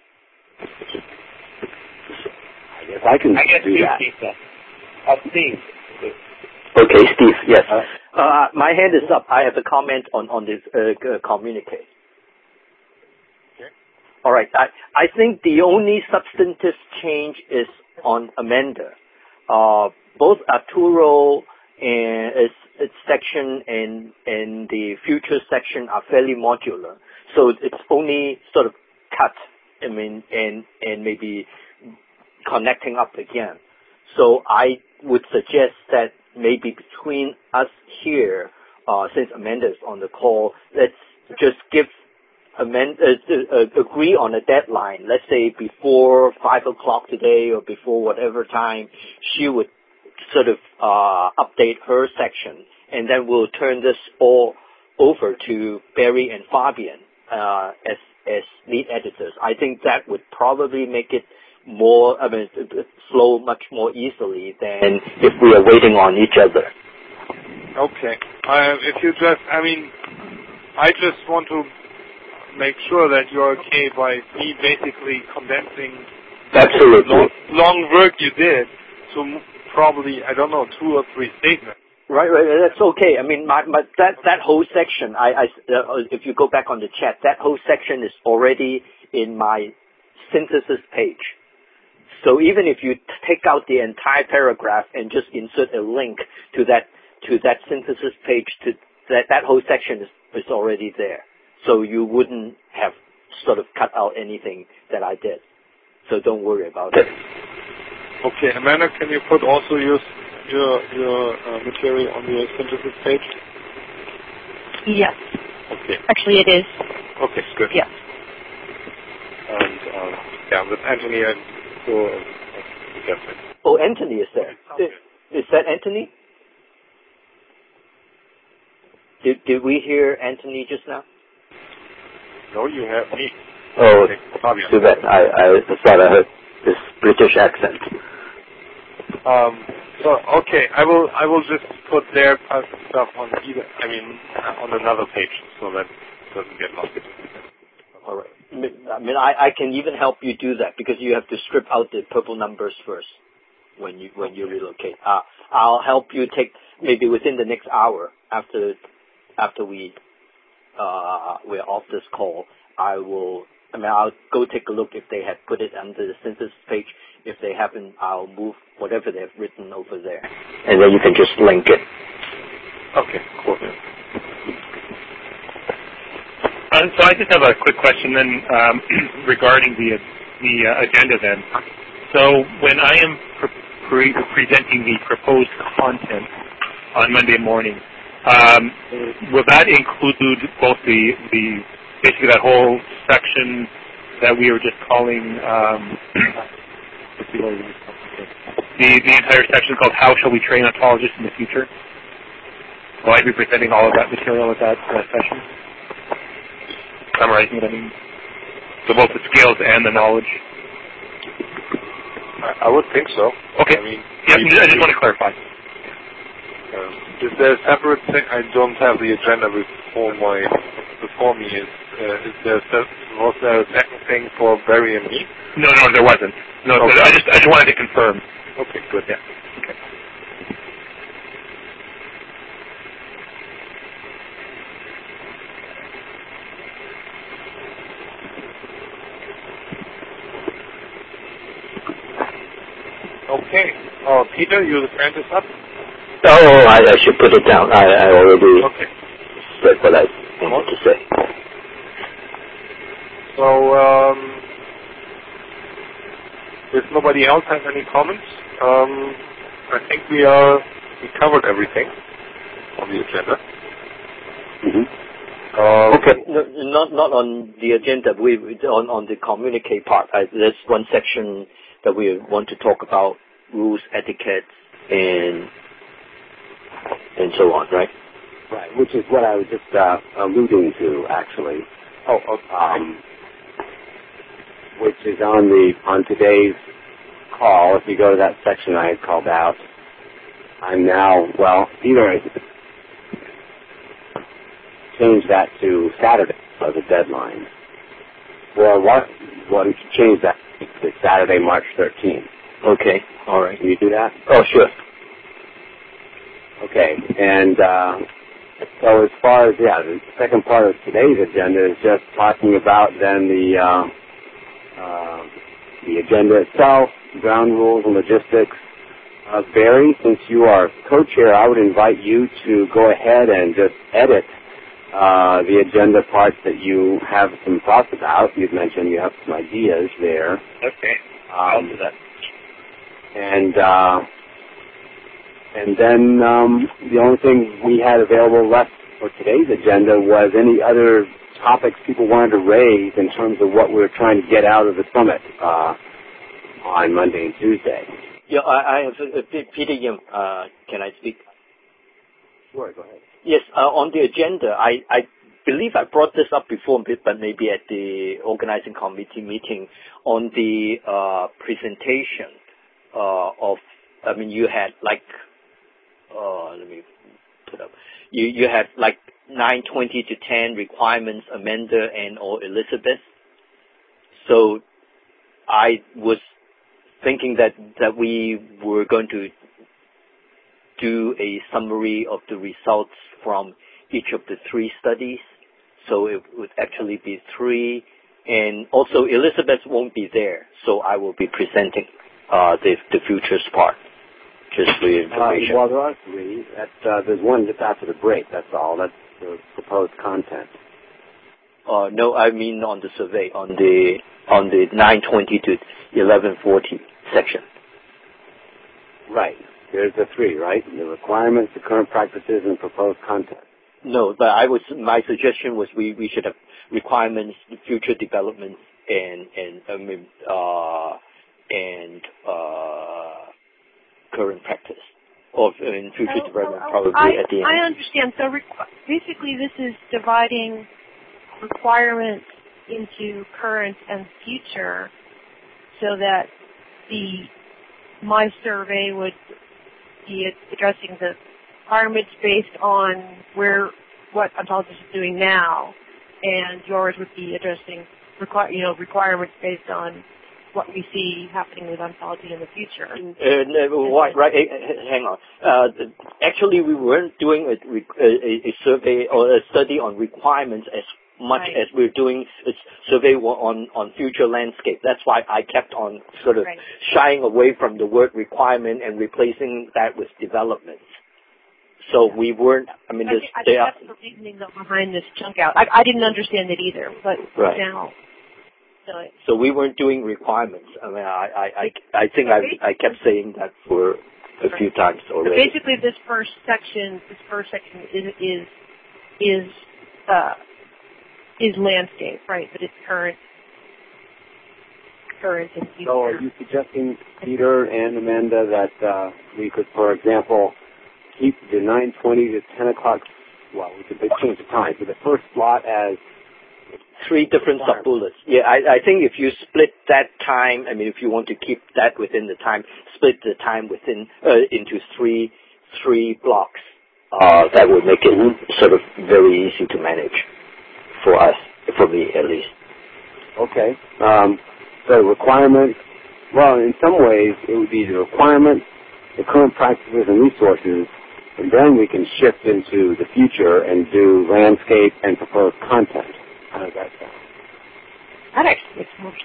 Speaker 4: I guess I can
Speaker 3: I guess
Speaker 4: do
Speaker 3: you,
Speaker 4: that.
Speaker 3: Peter. Uh, Steve.
Speaker 2: Okay, Steve. Yes.
Speaker 4: Uh,
Speaker 2: Uh, my hand is up. I have a comment on on this uh, communique.
Speaker 1: Okay.
Speaker 2: All right. I I think the only substantive change is on Amanda. Uh, both Arturo and its, its section and and the future section are fairly modular, so it's only sort of cut. I mean, and and maybe connecting up again. So I would suggest that maybe between us here, uh, since Amanda is on the call, let's just give Amanda, uh, uh, agree on a deadline. Let's say before five o'clock today or before whatever time she would sort of uh, update her section, and then we'll turn this all over to Barry and Fabian uh, as as lead editors. I think that would probably make it more, I mean, flow much more easily than if we are waiting on each other.
Speaker 1: Okay. Uh, if you just, I mean, I just want to make sure that you're okay by me basically condensing
Speaker 2: Absolutely.
Speaker 1: long, long work you did to m- probably, I don't know, two or three statements.
Speaker 2: Right, right. That's okay. I mean, my, my, that that whole section, I, I uh, if you go back on the chat, that whole section is already in my synthesis page. So even if you take out the entire paragraph and just insert a link to that to that synthesis page, to that that whole section is, is already there. So you wouldn't have sort of cut out anything that I did. So don't worry about it.
Speaker 1: Okay, Amanda, can you put also your your your uh, material on your synthesis page?
Speaker 5: Yes.
Speaker 1: Okay.
Speaker 5: Actually, it is.
Speaker 1: Okay, good.
Speaker 5: Yes.
Speaker 1: And um, yeah, with Anthony and so uh, yes.
Speaker 2: Oh, Anthony is there. Is, is that Anthony? Did did we hear Anthony just now?
Speaker 1: No, you have me.
Speaker 2: Oh,
Speaker 1: okay.
Speaker 2: too bad. I I thought I heard this British accent.
Speaker 1: Um. So okay, I will I will just put their uh, stuff on either. I mean, uh, on another page so that it doesn't get lost.
Speaker 2: All right. I mean, I, I can even help you do that because you have to strip out the purple numbers first when you when you relocate. Uh, I'll help you take maybe within the next hour after after we uh, we're off this call. I will. I mean, I'll go take a look if they have put it under the synthesis page. If they haven't, I'll move whatever they've written over there, and then you can just link it.
Speaker 1: Okay, cool.
Speaker 6: Uh, so I just have a quick question then um, regarding the the uh, agenda then. So when I am pre- pre- presenting the proposed content on Monday morning, um, will that include both the the basically that whole section that we were just calling um, let's see, what was it? the the entire section called "How Shall We Train Ontologists in the Future"? Will I be presenting all of that material at that uh, session? Summarizing what I mean. So both the skills and the knowledge.
Speaker 1: I, I would think so.
Speaker 6: Okay.
Speaker 1: I mean,
Speaker 6: yeah, I just want to clarify.
Speaker 1: Um, is there a separate thing? I don't have the agenda before my before me. Is uh, is there a, was there a second thing for Barry and me?
Speaker 6: No, no, there wasn't. No,
Speaker 1: okay.
Speaker 6: I just I just wanted to confirm.
Speaker 1: Okay, good.
Speaker 6: Yeah. Okay.
Speaker 1: Okay. Oh, Peter, you hand this up?
Speaker 2: Oh, I, I should put it down. I, I already
Speaker 1: okay.
Speaker 2: said what I wanted to say.
Speaker 1: So, um, if nobody else has any comments, um, I think we are we covered everything on the agenda.
Speaker 2: Mm-hmm.
Speaker 1: Um,
Speaker 2: okay. No, not not on the agenda. We on on the communicate part. I, there's one section that we want to talk about rules, etiquette, and and so on, right?
Speaker 4: Right, which is what I was just uh, alluding to, actually.
Speaker 1: Oh, okay.
Speaker 4: Um, which is on the on today's call. If you go to that section I had called out, I'm now well either change that to Saturday as a deadline, or what? Why don't you change that to Saturday, March thirteenth?
Speaker 2: Okay, all right.
Speaker 4: Can you do that?
Speaker 2: Oh, sure.
Speaker 4: Okay, and uh, so as far as, yeah, the second part of today's agenda is just talking about then the uh, uh, the agenda itself, ground rules and logistics. Uh, Barry, since you are co-chair, I would invite you to go ahead and just edit uh, the agenda parts that you have some thoughts about. You've mentioned you have some ideas there.
Speaker 3: Okay,
Speaker 4: um,
Speaker 3: I'll do that.
Speaker 4: And uh, and then um, the only thing we had available left for today's agenda was any other topics people wanted to raise in terms of what we were trying to get out of the summit uh, on Monday and Tuesday.
Speaker 2: Yeah, I, I have uh, Peter Yim. Uh, can I speak?
Speaker 4: Sure, go ahead.
Speaker 2: Yes, uh, on the agenda, I, I believe I brought this up before, but maybe at the organizing committee meeting on the uh, presentation uh, of. I mean, you had like. Uh, let me put up. You you had like nine twenty to ten requirements, Amanda and or Elizabeth. So I was thinking that, that we were going to do a summary of the results from each of the three studies. So it would actually be three. And also Elizabeth won't be there, so I will be presenting uh, the, the futures part. Just for your information.
Speaker 4: Uh, well, there are three. That, uh, there's one just after the break, that's all. That's the proposed content.
Speaker 2: Uh, no, I mean on the survey, on the on the nine twenty to eleven forty section.
Speaker 4: Right. There's the three, right? The requirements, the current practices, and proposed content.
Speaker 2: No, but I was my suggestion was we, we should have requirements, future developments, and and I mean uh, and uh, current practice, or in future
Speaker 5: oh,
Speaker 2: development
Speaker 5: oh,
Speaker 2: probably
Speaker 5: I,
Speaker 2: at the end.
Speaker 5: I understand. So requ- basically, this is dividing requirements into current and future, so that the my survey would be addressing the requirements based on where what ontologists are doing now, and yours would be addressing require you know requirements based on what we see happening with ontology in the future.
Speaker 2: Uh, no, right, right, hang on. Uh, actually, we weren't doing a, a, a survey or a study on requirements as much
Speaker 5: right.
Speaker 2: as we're doing a survey on, on future landscape. That's why I kept on sort of
Speaker 5: right.
Speaker 2: shying away from the word requirement and replacing that with development. So yeah. we weren't, I mean,
Speaker 5: I
Speaker 2: this,
Speaker 5: think, I think
Speaker 2: are,
Speaker 5: that's the reasoning behind this chunk out. I, I didn't understand it either, but
Speaker 2: right.
Speaker 5: now. So,
Speaker 2: so we weren't doing requirements. I mean, I, I, I, I think I, I kept saying that for a few times already.
Speaker 5: So basically, this first section, this first section is is is uh, is landscape, right? But it's current, current and future.
Speaker 4: So, are you suggesting, Peter and Amanda, that uh, we could, for example, keep the nine twenty to ten o'clock? Well, we could change the time. So the first slot as
Speaker 2: three different sub-bullets. Yeah, I, I think if you split that time, I mean, if you want to keep that within the time, split the time within uh, into three three blocks. Uh, that would make it sort of very easy to manage for us, for me at least.
Speaker 4: Okay. Um, so requirements. Well, in some ways, it would be the requirements, the current practices and resources, and then we can shift into the future and do landscape and proposed content. How does that sound?
Speaker 5: That actually makes more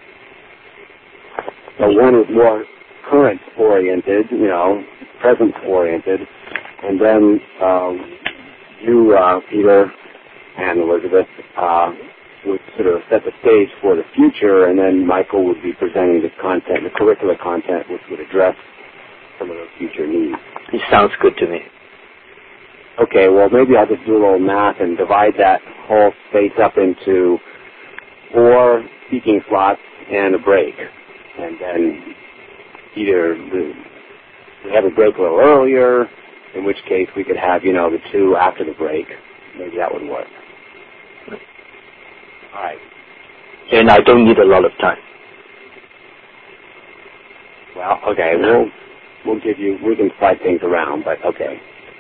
Speaker 5: sense.
Speaker 4: So one is more current-oriented, you know, present-oriented, and then um, you, uh, Peter, and Elizabeth uh, would sort of set the stage for the future, and then Michael would be presenting the content, the curricular content, which would address some of those future needs.
Speaker 2: It sounds good to me.
Speaker 4: Okay, well, maybe I'll just do a little math and divide that whole space up into four speaking slots and a break. And then either we have a break a little earlier, in which case we could have, you know, the two after the break. Maybe that would work. All right.
Speaker 2: And I don't need a lot of time.
Speaker 4: Well, okay, we'll, we'll give you, we can slide things around, but okay.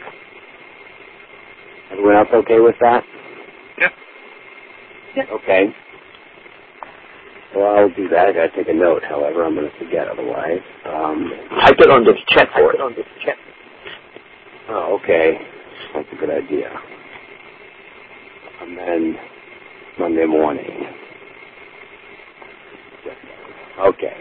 Speaker 4: Everyone else okay with that?
Speaker 6: Yeah.
Speaker 5: Yeah.
Speaker 4: Okay. Well, I'll do that. I gotta take a note, however. I'm gonna forget otherwise. Um,
Speaker 2: Type it on the chat board. on the chat.
Speaker 4: Oh, okay. That's a good idea. And then Monday morning. Okay.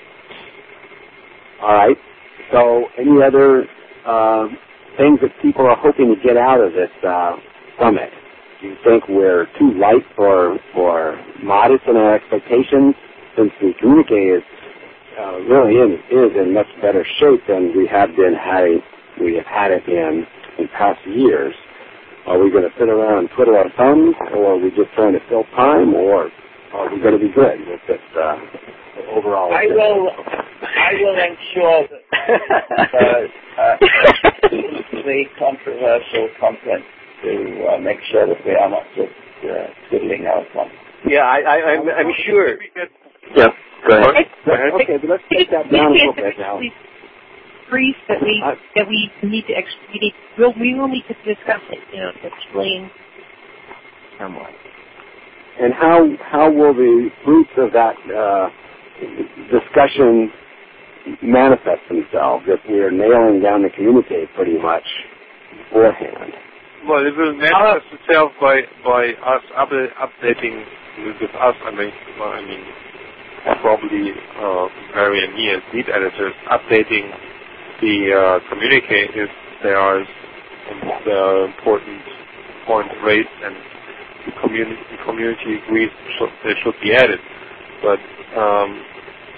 Speaker 4: All right. So, any other uh, things that people are hoping to get out of this uh, summit? Do you think we're too light or or modest in our expectations? Since the communique is uh, really in, is in much better shape than we have been having, we have had it in in past years. Are we going to sit around and twiddle our thumbs, or are we just trying to fill time, or are we going to be good with this uh, overall?
Speaker 3: I will. I will ensure that uh, uh, the controversial content to uh, make sure that we are not just uh, twiddling our thumbs.
Speaker 2: Yeah, I, I, I'm, I'm sure. Yeah, go ahead.
Speaker 4: Go ahead. Okay, but let's take that down a little bit now.
Speaker 5: Brief that we uh, that we need to ex- we need we'll, we will need to discuss it, you know, to explain somewhat.
Speaker 4: And how how will the fruits of that uh, discussion manifest themselves if we are nailing down the communique pretty much beforehand?
Speaker 1: Well, it will manifest itself by by us up, updating with us. I mean, well, I mean, probably uh, Mary and me as lead editors updating the uh, communique if there are uh, important points raised and the community, the community agrees should, they should be added. But um,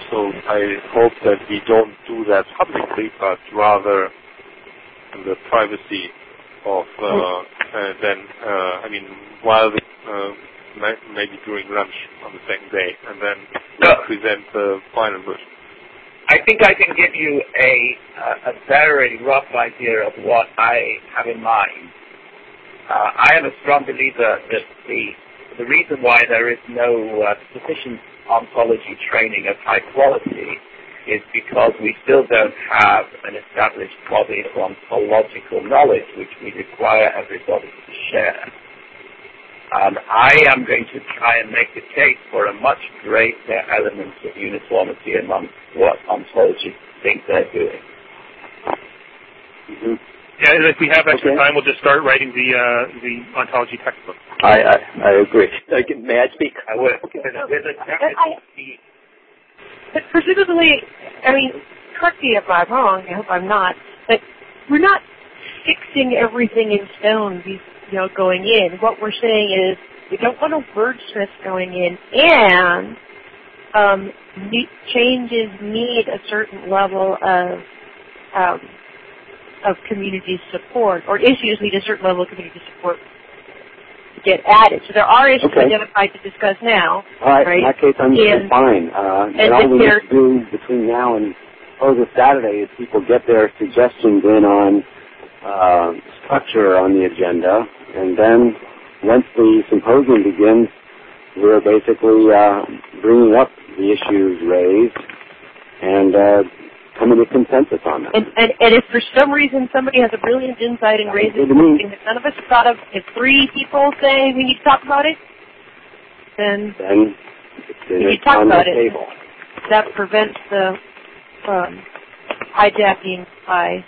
Speaker 1: so I hope that we don't do that publicly, but rather in the privacy of, uh, uh, then, uh, I mean, while we, uh, maybe during lunch on the second day, and then
Speaker 3: no.
Speaker 1: present the final version.
Speaker 3: I think I can give you a, a very rough idea of what I have in mind. Uh, I am a strong believer that the the reason why there is no uh, sufficient ontology training of high quality is because we still don't have an established body of ontological knowledge which we require everybody to share. Um, I am going to try and make the case for a much greater element of uniformity among what ontologists think they're doing.
Speaker 4: Mm-hmm.
Speaker 6: Yeah, if we have extra
Speaker 4: okay.
Speaker 6: time, we'll just start writing the uh, the ontology textbook.
Speaker 2: I I, I agree. Like, may I speak?
Speaker 3: I would. Okay.
Speaker 5: But presumably, I mean, correct me if I'm wrong, I hope I'm not, but we're not fixing everything in stone, you know, going in. What we're saying is we don't want a wordsmith going in, and um, changes need a certain level of um, of community support, or issues need a certain level of community support to get added. So there are issues
Speaker 4: okay.
Speaker 5: identified to discuss now.
Speaker 4: All right,
Speaker 5: right?
Speaker 4: in that case, I'm
Speaker 5: and,
Speaker 4: fine. Uh, and,
Speaker 5: and
Speaker 4: all we need to do between now and close of Saturday is people get their suggestions in on uh, structure on the agenda, and then once the symposium begins, we're basically uh, bringing up the issues raised and uh, coming to consensus on them.
Speaker 5: And, and, and if for some reason somebody has a brilliant insight and raises something that none of us thought of, if three people say we need to talk about it, then,
Speaker 4: then
Speaker 5: we need to talk
Speaker 4: on
Speaker 5: about
Speaker 4: the
Speaker 5: it.
Speaker 4: Table.
Speaker 5: That prevents the um, hijacking by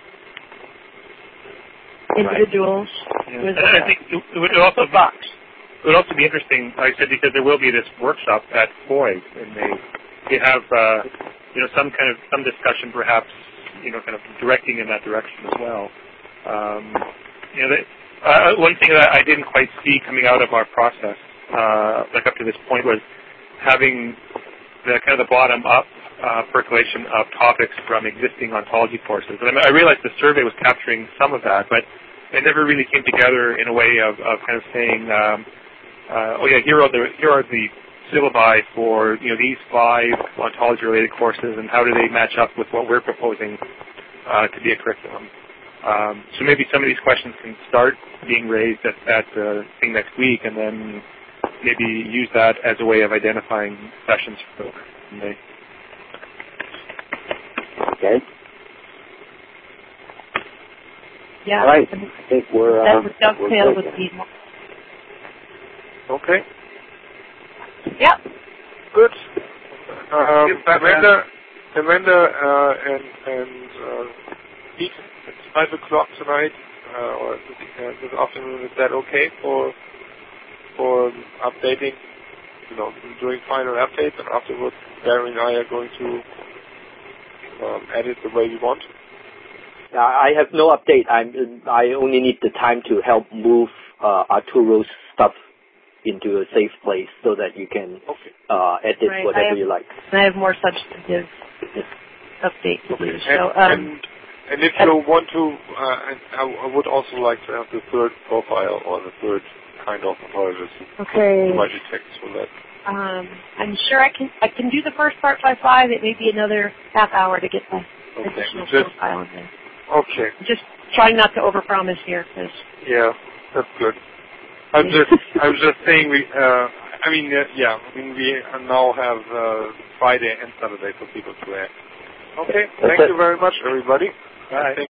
Speaker 5: individuals.
Speaker 6: Yeah.
Speaker 5: With
Speaker 6: and I think it, it would also be, it would also be interesting, like I said, because there will be this workshop at Foy, and they they have uh, you know some kind of some discussion, perhaps you know, kind of directing in that direction as well. Um, you know, they, uh, one thing that I didn't quite see coming out of our process, uh, like up to this point, was having the kind of the bottom up uh, percolation of topics from existing ontology courses. And I, mean, I realized the survey was capturing some of that, but it never really came together in a way of, of kind of saying, um, uh, oh yeah, here are the here are the syllabi for you know these five ontology-related courses, and how do they match up with what we're proposing uh, to be a curriculum? Um, so maybe some of these questions can start being raised at that uh, thing next week, and then maybe use that as a way of identifying sessions for May.
Speaker 4: Okay.
Speaker 5: Yeah.
Speaker 4: All right. I think we're.
Speaker 5: That
Speaker 4: uh,
Speaker 5: would dovetail with people.
Speaker 1: Okay.
Speaker 5: Yep.
Speaker 1: Good. Um, Amanda, Amanda, uh, and and uh, Pete, it's five o'clock tonight, uh, or uh, this afternoon. Is that okay for for updating? You know, doing final updates, and afterwards, Barry and I are going to um, edit the way we want.
Speaker 2: I have no update. I'm. I only need the time to help move uh, Arturo's stuff into a safe place so that you can
Speaker 1: okay.
Speaker 2: uh, edit
Speaker 5: right.
Speaker 2: whatever
Speaker 5: have,
Speaker 2: you like.
Speaker 5: I have more substantive updates to do.
Speaker 1: And,
Speaker 5: so, um,
Speaker 1: and, and if you want to, uh, I, I would also like to have the third profile or the third kind of ontologist.
Speaker 5: Okay.
Speaker 1: Provide you text for that.
Speaker 5: Um, I'm sure I can. I can do the first part by five. It may be another half hour to get my
Speaker 1: okay.
Speaker 5: additional
Speaker 1: Just,
Speaker 5: profile in there.
Speaker 1: Okay.
Speaker 5: Just trying not to overpromise here, because.
Speaker 1: Yeah, that's good. I'm just, I was just saying we. Uh, I mean, uh, yeah. I mean, we now have uh, Friday and Saturday for people to act. Okay.
Speaker 2: That's
Speaker 1: Thank
Speaker 2: it.
Speaker 1: you very much, everybody.
Speaker 6: Bye.